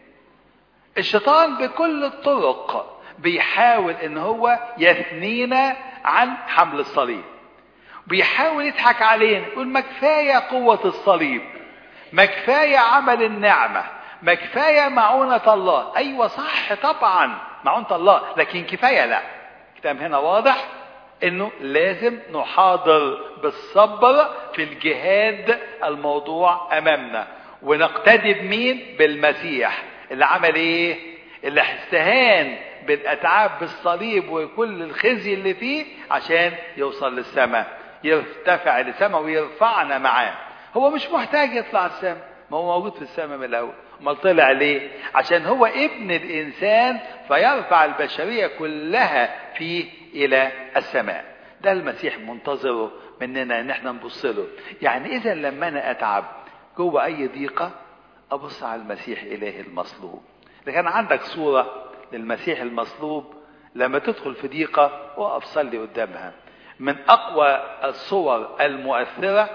A: الشيطان بكل الطرق بيحاول ان هو يثنينا عن حمل الصليب، بيحاول يضحك علينا، يقول ما كفاية قوة الصليب، ما كفاية عمل النعمة، ما كفاية معونة الله. ايوه صح طبعا معونة الله، لكن كفاية لا. الكلام هنا واضح انه لازم نحاضر بالصبر في الجهاد الموضوع امامنا، ونقتدي بمين؟ بالمسيح اللي عمل ايه؟ اللي استهان بالاتعاب بالصليب وكل الخزي اللي فيه عشان يوصل للسماء، يرتفع للسماء ويرفعنا معاه. هو مش محتاج يطلع السماء، ما هو موجود في السماء من الاول. امال طلع ليه؟ عشان هو ابن الانسان فيرفع البشرية كلها فيه الى السماء. ده المسيح منتظره مننا ان احنا نبص له. يعني اذا لما انا اتعب جوه اي ضيقة ابص على المسيح اله المصلوب. لكن عندك صورة للمسيح المصلوب، لما تدخل في ضيقة وقف صلي قدامها. من اقوى الصور المؤثرة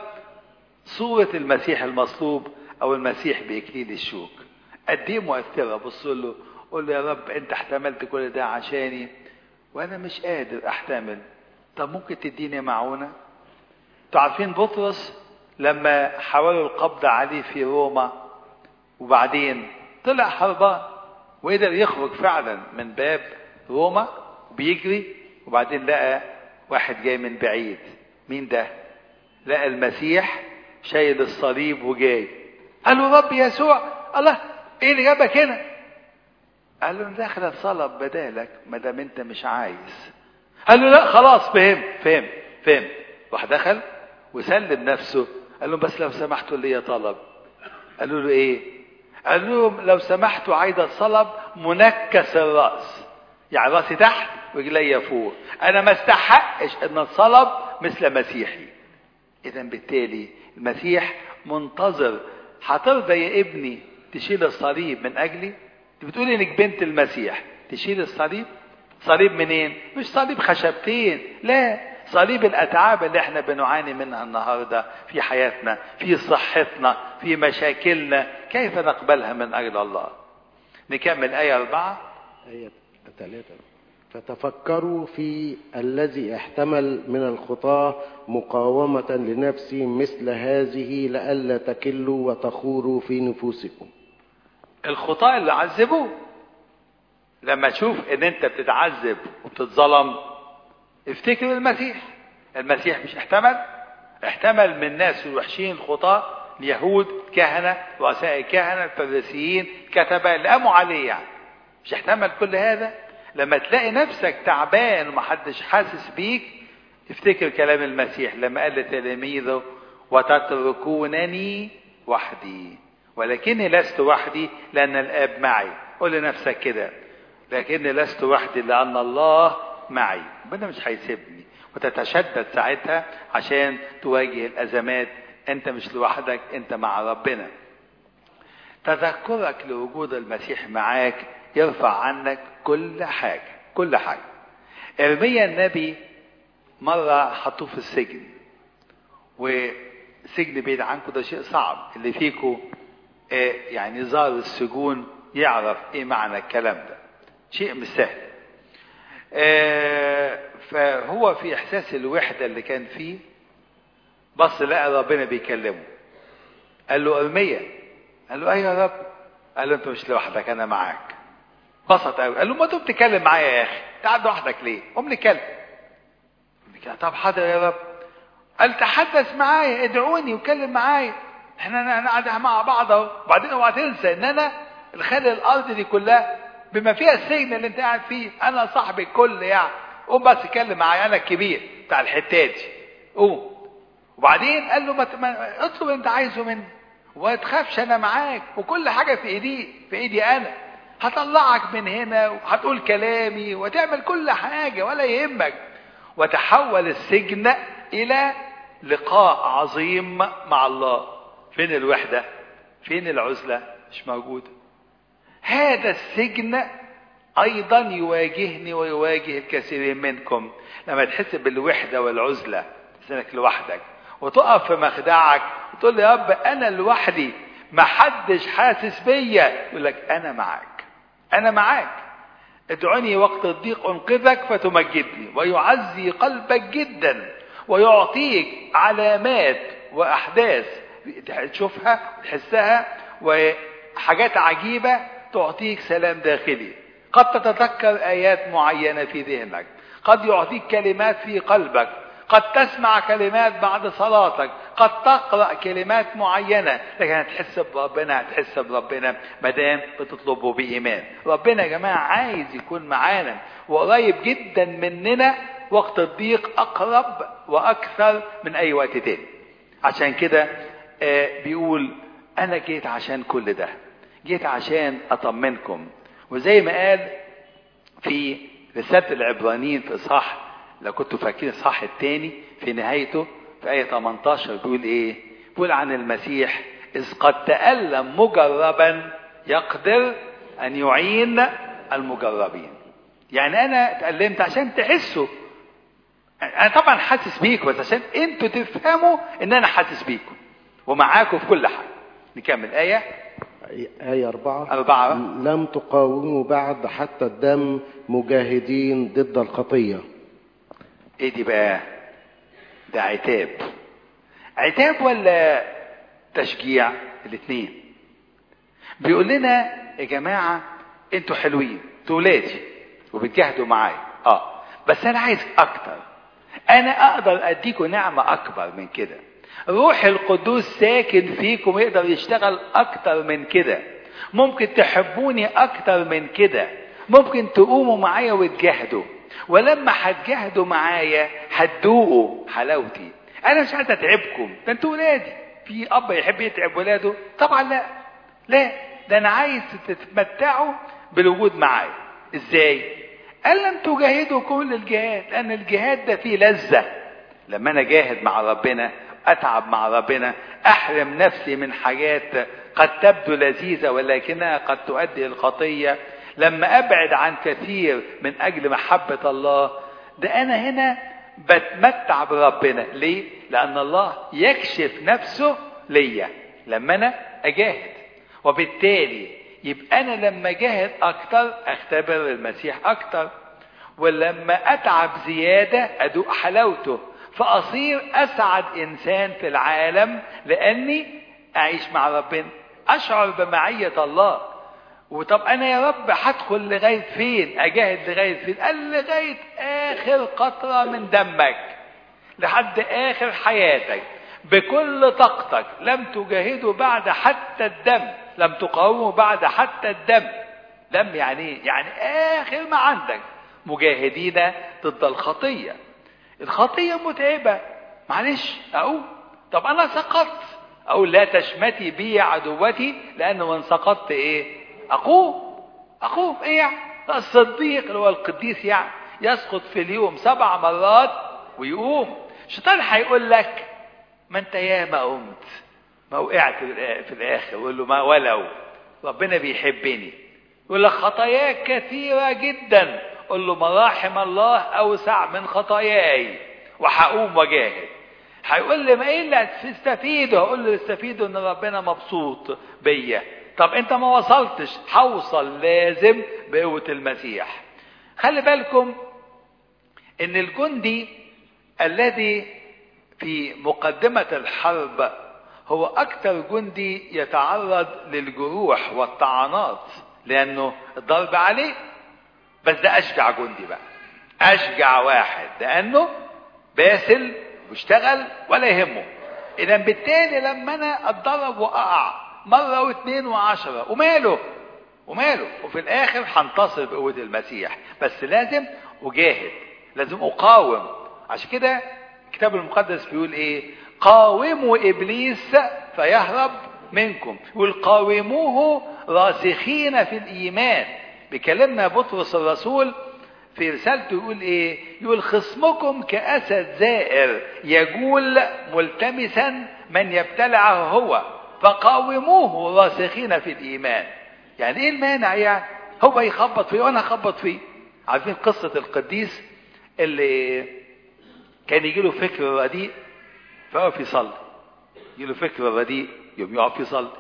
A: صورة المسيح المصلوب او المسيح باكليل الشوك. قد ايه مؤثرة. بص له قول له يا رب انت احتملت كل ده عشاني وانا مش قادر احتمل، طب ممكن تديني معونة؟ تعرفين بطرس لما حاولوا القبض عليه في روما وبعدين طلع هربان وقدر يخرج فعلا من باب روما وبيجري، وبعدين لقى واحد جاي من بعيد. مين ده؟ لقى المسيح شايل الصليب وجاي. قال له رب يسوع، الله ايه اللي جابك هنا؟ قال له داخل اتصلب بدالك ما دام انت مش عايز. قال له لا خلاص فهم. راح دخل وسلم نفسه. قال له بس لو سمحتوا لي طلب. قالوا له ايه؟ قال لهم لو سمحتوا عايز الصلب منكس الراس، يعني راسي تحت ورجلي فوق، انا ما استحقش ان الصلب مثل مسيحي. اذا بالتالي المسيح منتظر. هترضى يا ابني تشيل الصليب من اجلي؟ انت بتقولي انك بنت المسيح، تشيل الصليب؟ صليب منين؟ مش صليب خشبتين، لا، صليب الاتعاب اللي احنا بنعاني منها النهارده في حياتنا، في صحتنا، في مشاكلنا، كيف نقبلها من اجل الله؟ نكمل آية 4.
B: آية 3. فتفكروا في الذي احتمل من الخطاة مقاومة لنفسي مثل هذه لئلا تكلوا وتخوروا في نفوسكم.
A: الخطاة اللي عذبوه، لما تشوف ان انت بتتعذب وبتتظلم افتكر المسيح. المسيح مش احتمل من ناس الوحشين الخطاة، اليهود، كهنة، رؤساء الكهنة، الفريسيين، كتبة اللي قاموا عليه، يعني مش احتمل كل هذا؟ لما تلاقي نفسك تعبان ومحدش حاسس بيك افتكر كلام المسيح لما قال لتلاميذه وتتركونني وحدي ولكني لست وحدي لأن الآب معي. قول لنفسك كده، لكني لست وحدي لأن الله معي. ربنا مش هيسيبني، وتتشدد ساعتها عشان تواجه الأزمات. انت مش لوحدك، انت مع ربنا. تذكرك لوجود المسيح معاك يرفع عنك كل حاجة. إرميا النبي مرة حطوه في السجن، وسجن بعيد عنكم ده شيء صعب، اللي فيكم يعني زار السجون يعرف ايه معنى الكلام ده، شيء مش سهل. فهو في احساس الوحدة اللي كان فيه بص لقى ربنا بيكلمه. قال له ارميا. قال له ايوه يا رب. قال له انت مش لوحدك انا معاك. بسط قوي. قال له ما تقوم تتكلم معايا يا اخي، تعال لوحدك ليه؟ قوم نتكلم. طب حاضر يا رب. قال تحدث معايا، ادعوني وكلم معايا، احنا قاعد مع بعض اهو. وبعدين اوعى تنسى ان انا الخالق الارض دي كلها بما فيها السجن اللي انت قاعد فيه. انا صاحب الكل يعني، قوم بس اتكلم معايا، انا الكبير بتاع الحتة دي، قوم. وبعدين قال له ما اطلب انت عايزه مني وما تخافش، انا معاك وكل حاجة في ايدي انا، هطلعك من هنا وهتقول كلامي وتعمل كل حاجة ولا يهمك. وتحول السجن الى لقاء عظيم مع الله. فين الوحدة؟ فين العزلة؟ مش موجودة. هذا السجن ايضا يواجهني ويواجه الكثيرين منكم. لما تحس بالوحدة والعزلة، تحس لوحدك وتقف في مخدعك وتقول لي يا رب انا لوحدي ما حدش حاسس بيا، يقول لك انا معاك، انا معاك. ادعوني وقت الضيق انقذك فتمجدني، ويعزي قلبك جدا ويعطيك علامات واحداث تشوفها وتحسها وحاجات عجيبة تعطيك سلام داخلي. قد تتذكر آيات معينة في ذهنك، قد يعطيك كلمات في قلبك، قد تسمع كلمات بعد صلاتك، قد تقرأ كلمات معينة، لكن هتحس بربنا مادام بتطلبه بإيمان. ربنا يا جماعة عايز يكون معانا وقريب جدا مننا وقت الضيق، أقرب وأكثر من أي وقت تاني. عشان كده بيقول أنا جيت عشان كل ده، جيت عشان أطمنكم. وزي ما قال في رسالة العبرانيين في إصحاح، لو كنتوا فاكرين الإصحاح الثاني في نهايته في آية 18 بيقول إيه؟ بيقول عن المسيح إذ قد تألم مجربا يقدر أن يعين المجربين. يعني أنا تألمت عشان تحسوا، أنا طبعا حاسس بيكم، بس عشان أنتوا تفهموا إن أنا حاسس بيكم ومعاكم في كل حاجة. نكمل آية
B: 4. لم تقاوموا بعد حتى الدم مجاهدين ضد الخطية.
A: ايه دي بقى؟ ده عتاب ولا تشجيع؟ الاثنين. بيقول لنا يا جماعة انتوا حلوين، انتوا ولادي وبتجاهدوا معايا، بس انا عايز اكتر، انا اقدر اديكم نعمة اكبر من كده. روح القدوس ساكن فيكم يقدر يشتغل اكتر من كده. ممكن تحبوني اكتر من كده، ممكن تقوموا معايا وتجاهدوا، ولما هتجاهدوا معايا هتدوقوا حلاوتي. انا مش عايز اتعبكم، ده انتوا ولادي. في اب يحب يتعب ولاده؟ طبعا لا، ده انا عايز تتمتعوا بالوجود معايا. ازاي؟ قال لم تجاهدوا كل الجهاد، لان الجهاد ده فيه لذة. لما انا جاهد مع ربنا، اتعب مع ربنا، احرم نفسي من حاجات قد تبدو لذيذة ولكنها قد تؤدي الخطية، لما ابعد عن كثير من اجل محبة الله، ده انا هنا بتمتع بربنا. ليه؟ لان الله يكشف نفسه ليا لما انا اجاهد. وبالتالي يبقى انا لما اجاهد اكتر اختبر المسيح اكتر، ولما اتعب زيادة ادوق حلاوته، فاصير اسعد انسان في العالم لاني اعيش مع ربنا، اشعر بمعية الله. وطب انا يا رب هدخل لغاية فين؟ اجاهد لغاية فين؟ قال لغاية اخر قطرة من دمك، لحد اخر حياتك بكل طاقتك. لم تجاهدوا بعد حتى الدم، لم تقاوموا بعد حتى الدم. دم يعني ايه؟ يعني اخر ما عندك، مجاهدين ضد الخطية. الخطية متعبة، معلش اقول طب انا سقطت، اقول لا تشمتي بي عدوتي، لانه من سقطت ايه؟ اقوم ايه يعني؟ الصديق اللي هو القديس يعني يسقط في اليوم 7 مرات ويقوم. الشيطان هيقول لك ما انت ياما قمت ما وقعت في الاخر، ويقول له ما ولو ربنا بيحبني. يقول لك خطاياك كثيرة جدا، قل له مراحم الله اوسع من خطاياي وهقوم وجاهد. هيقول لي ما ايه اللي هتستفيده؟ هقول له استفيده ان ربنا مبسوط بيا. طب انت ما وصلتش، هوصل لازم بقوة المسيح. خلي بالكم ان الجندي الذي في مقدمة الحرب هو اكتر جندي يتعرض للجروح والطعنات، لانه الضرب عليه. بس ده اشجع جندي بقى، اشجع واحد، لانه باسل واشتغل ولا يهمه. اذا بالتالي لما انا اتضرب واقع مرة و2 و10 وماله، وماله، وفي الاخر هنتصل بقوة المسيح، بس لازم اجاهد، لازم اقاوم. عشان كده الكتاب المقدس بيقول ايه؟ قاوموا ابليس فيهرب منكم. يقول قاوموه راسخين في الايمان. بيكلمنا بطرس الرسول في رسالته يقول ايه؟ يقول خصمكم كاسد زائر يجول ملتمسا من يبتلعه هو، فقاوموه راسخين في الايمان. يعني ايه المانع؟ يعني هو يخبط فيه وانا اخبط فيه. عارفين قصة القديس اللي كان يجي له فكر رديء فيقف يصلي، يجي له فكر رديء يوم يقف يصلي،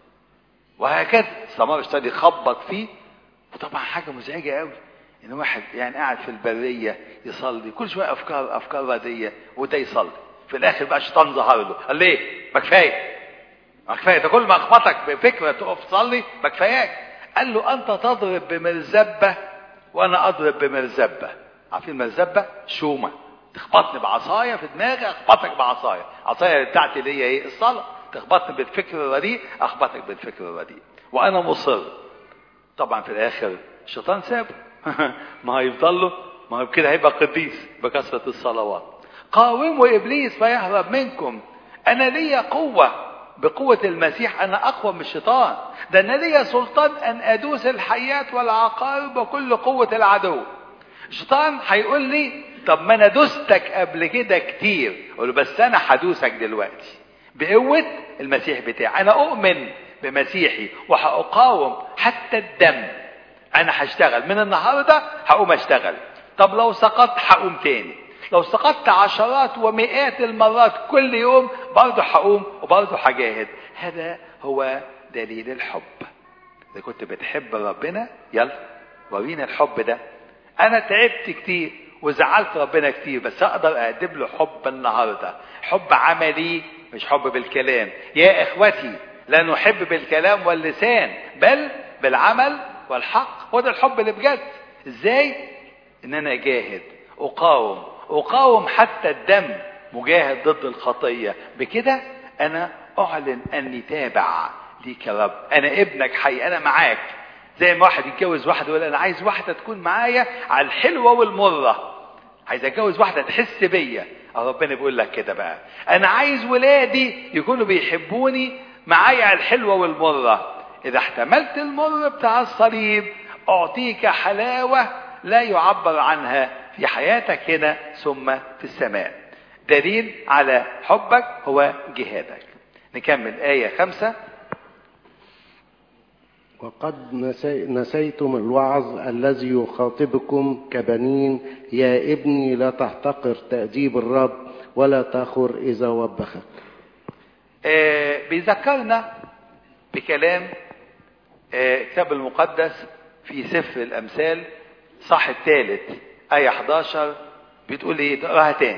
A: وهكذا استمر اشتغل يخبط فيه. وطبعا حاجة مزعجة قوي ان واحد يعني قاعد في البرية يصلي، كل شوية افكار ردية وده يصلي، في الاخر بقى الشيطان ظهر له قال ليه؟ ما كفاية، ما كفاية، ده كل ما اخبطك بفكرة تقف تصلي ما كفاياك. قال له انت تضرب بمرزبة وانا اضرب بمرزبة. عارفين المرزبة؟ شومة، تخبطني بعصاية في دماغي اخبطك بعصاية، عصاية بتاعتي اللي هي ايه؟ الصلاة. تخبطني بالفكر الرديء اخبطك بالفكر الرديء، وانا مصر. طبعا في الاخر الشيطان سابه ما هيفضل له، ما هو كده هيبقى قديس بكثرة الصلوات. قاوموا ابليس فيهرب منكم. انا ليا قوة، بقوة المسيح انا اقوى من الشيطان. ده انا ليا سلطان ان ادوس الحيات والعقارب وكل قوة العدو. الشيطان هيقول لي طب ما انا دوستك قبل كده كتير، اقول له بس انا هدوسك دلوقتي بقوة المسيح بتاعي. انا اؤمن بمسيحي وهقاوم حتى الدم. انا هشتغل من النهاردة، هقوم اشتغل. طب لو سقطت هقوم تاني، لو سقطت عشرات ومئات المرات كل يوم برضه هقوم وبرضه هجاهد. هذا هو دليل الحب. اذا كنت بتحب ربنا يلا ورينا الحب ده. انا تعبت كتير وزعلت ربنا كتير، بس اقدر اقدم له حب النهارده، حب عملي مش حب بالكلام. يا اخوتي لا نحب بالكلام واللسان بل بالعمل والحق. هو ده الحب اللي بجد. ازاي؟ ان انا اجاهد، اقاوم حتى الدم، مجاهد ضد الخطية. بكده انا اعلن اني تابع ليك يا رب، انا ابنك حي، انا معاك. زي ما واحد يتجوز واحده يقول انا عايز واحده تكون معايا على الحلوه والمره، عايز اتجوز واحده تحس بيا. ربنا بيقول لك كده بقى، انا عايز ولادي يكونوا بيحبوني معايا على الحلوه والمره. اذا احتملت المر بتاع الصليب اعطيك حلاوه لا يعبر عنها في حياتك هنا ثم في السماء. دليل على حبك هو جهادك. نكمل آية 5.
B: وقد نسيتم الوعظ الذي يخاطبكم كبنين، يا ابني لا تحتقر تأديب الرب ولا تخر إذا وبخك.
A: بيذكرنا بكلام الكتاب المقدس في سفر الأمثال صح الثالث آية 11 بتقول ايه؟ تقراها تاني.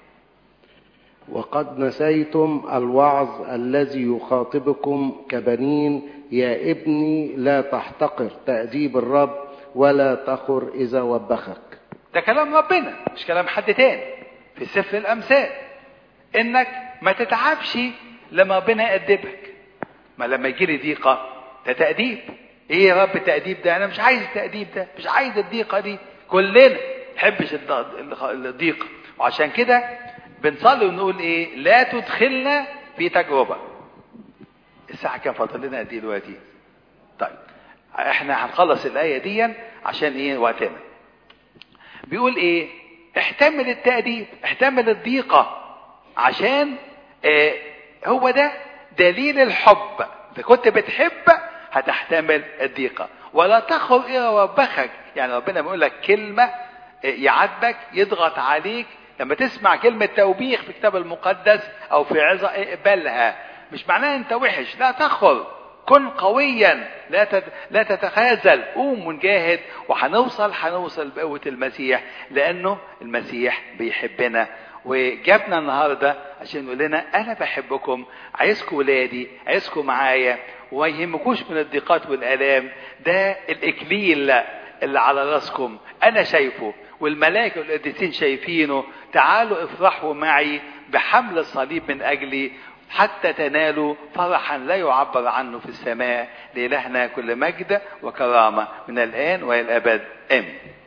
B: وقد نسيتم الوعظ الذي يخاطبكم كبنين، يا ابني لا تحتقر تأديب الرب ولا تخر إذا وبخك. ده
A: كلام ربنا مش كلام حد تاني في سفر الأمثال، انك ما تتعبش لما ربنا يأدبك. ما لما يجيلي ضيقة ده تأديب. ايه يا رب التأديب ده؟ انا مش عايز التأديب ده، مش عايز الضيقة دي. كلنا نحبش الضيقة، وعشان كده بنصلي ونقول ايه؟ لا تدخلنا في تجربة. الساعة كام فاضل لنا قد ايه دلوقتي؟ طيب احنا هنخلص الآية دي عشان ايه وقتنا. بيقول ايه؟ احتمل التأديب، احتمل الضيقة، عشان هو ده دليل الحب. اذا كنت بتحب هتحتمل الضيقة. ولا تخر إلى وبخك، يعني ربنا بيقول لك كلمة يعاتبك يضغط عليك. لما تسمع كلمة توبيخ في الكتاب المقدس او في عظة اقبلها، مش معناه انت وحش. لا تخر، كن قويا، لا تتخاذل، قوم ونجاهد وهنوصل بقوة المسيح، لانه المسيح بيحبنا وجابنا النهاردة عشان يقول لنا انا بحبكم، عايزكم ولادي، عايزكم معايا، وما يهمكوش من الضيقات والآلام. ده الاكليل اللي على راسكم انا شايفه، والملائكة والقديسين شايفينه. تعالوا افرحوا معي بحمل الصليب من اجلي، حتى تنالوا فرحا لا يعبر عنه في السماء. لإلهنا كل مجد وكرامة من الآن وإلى الأبد آمين.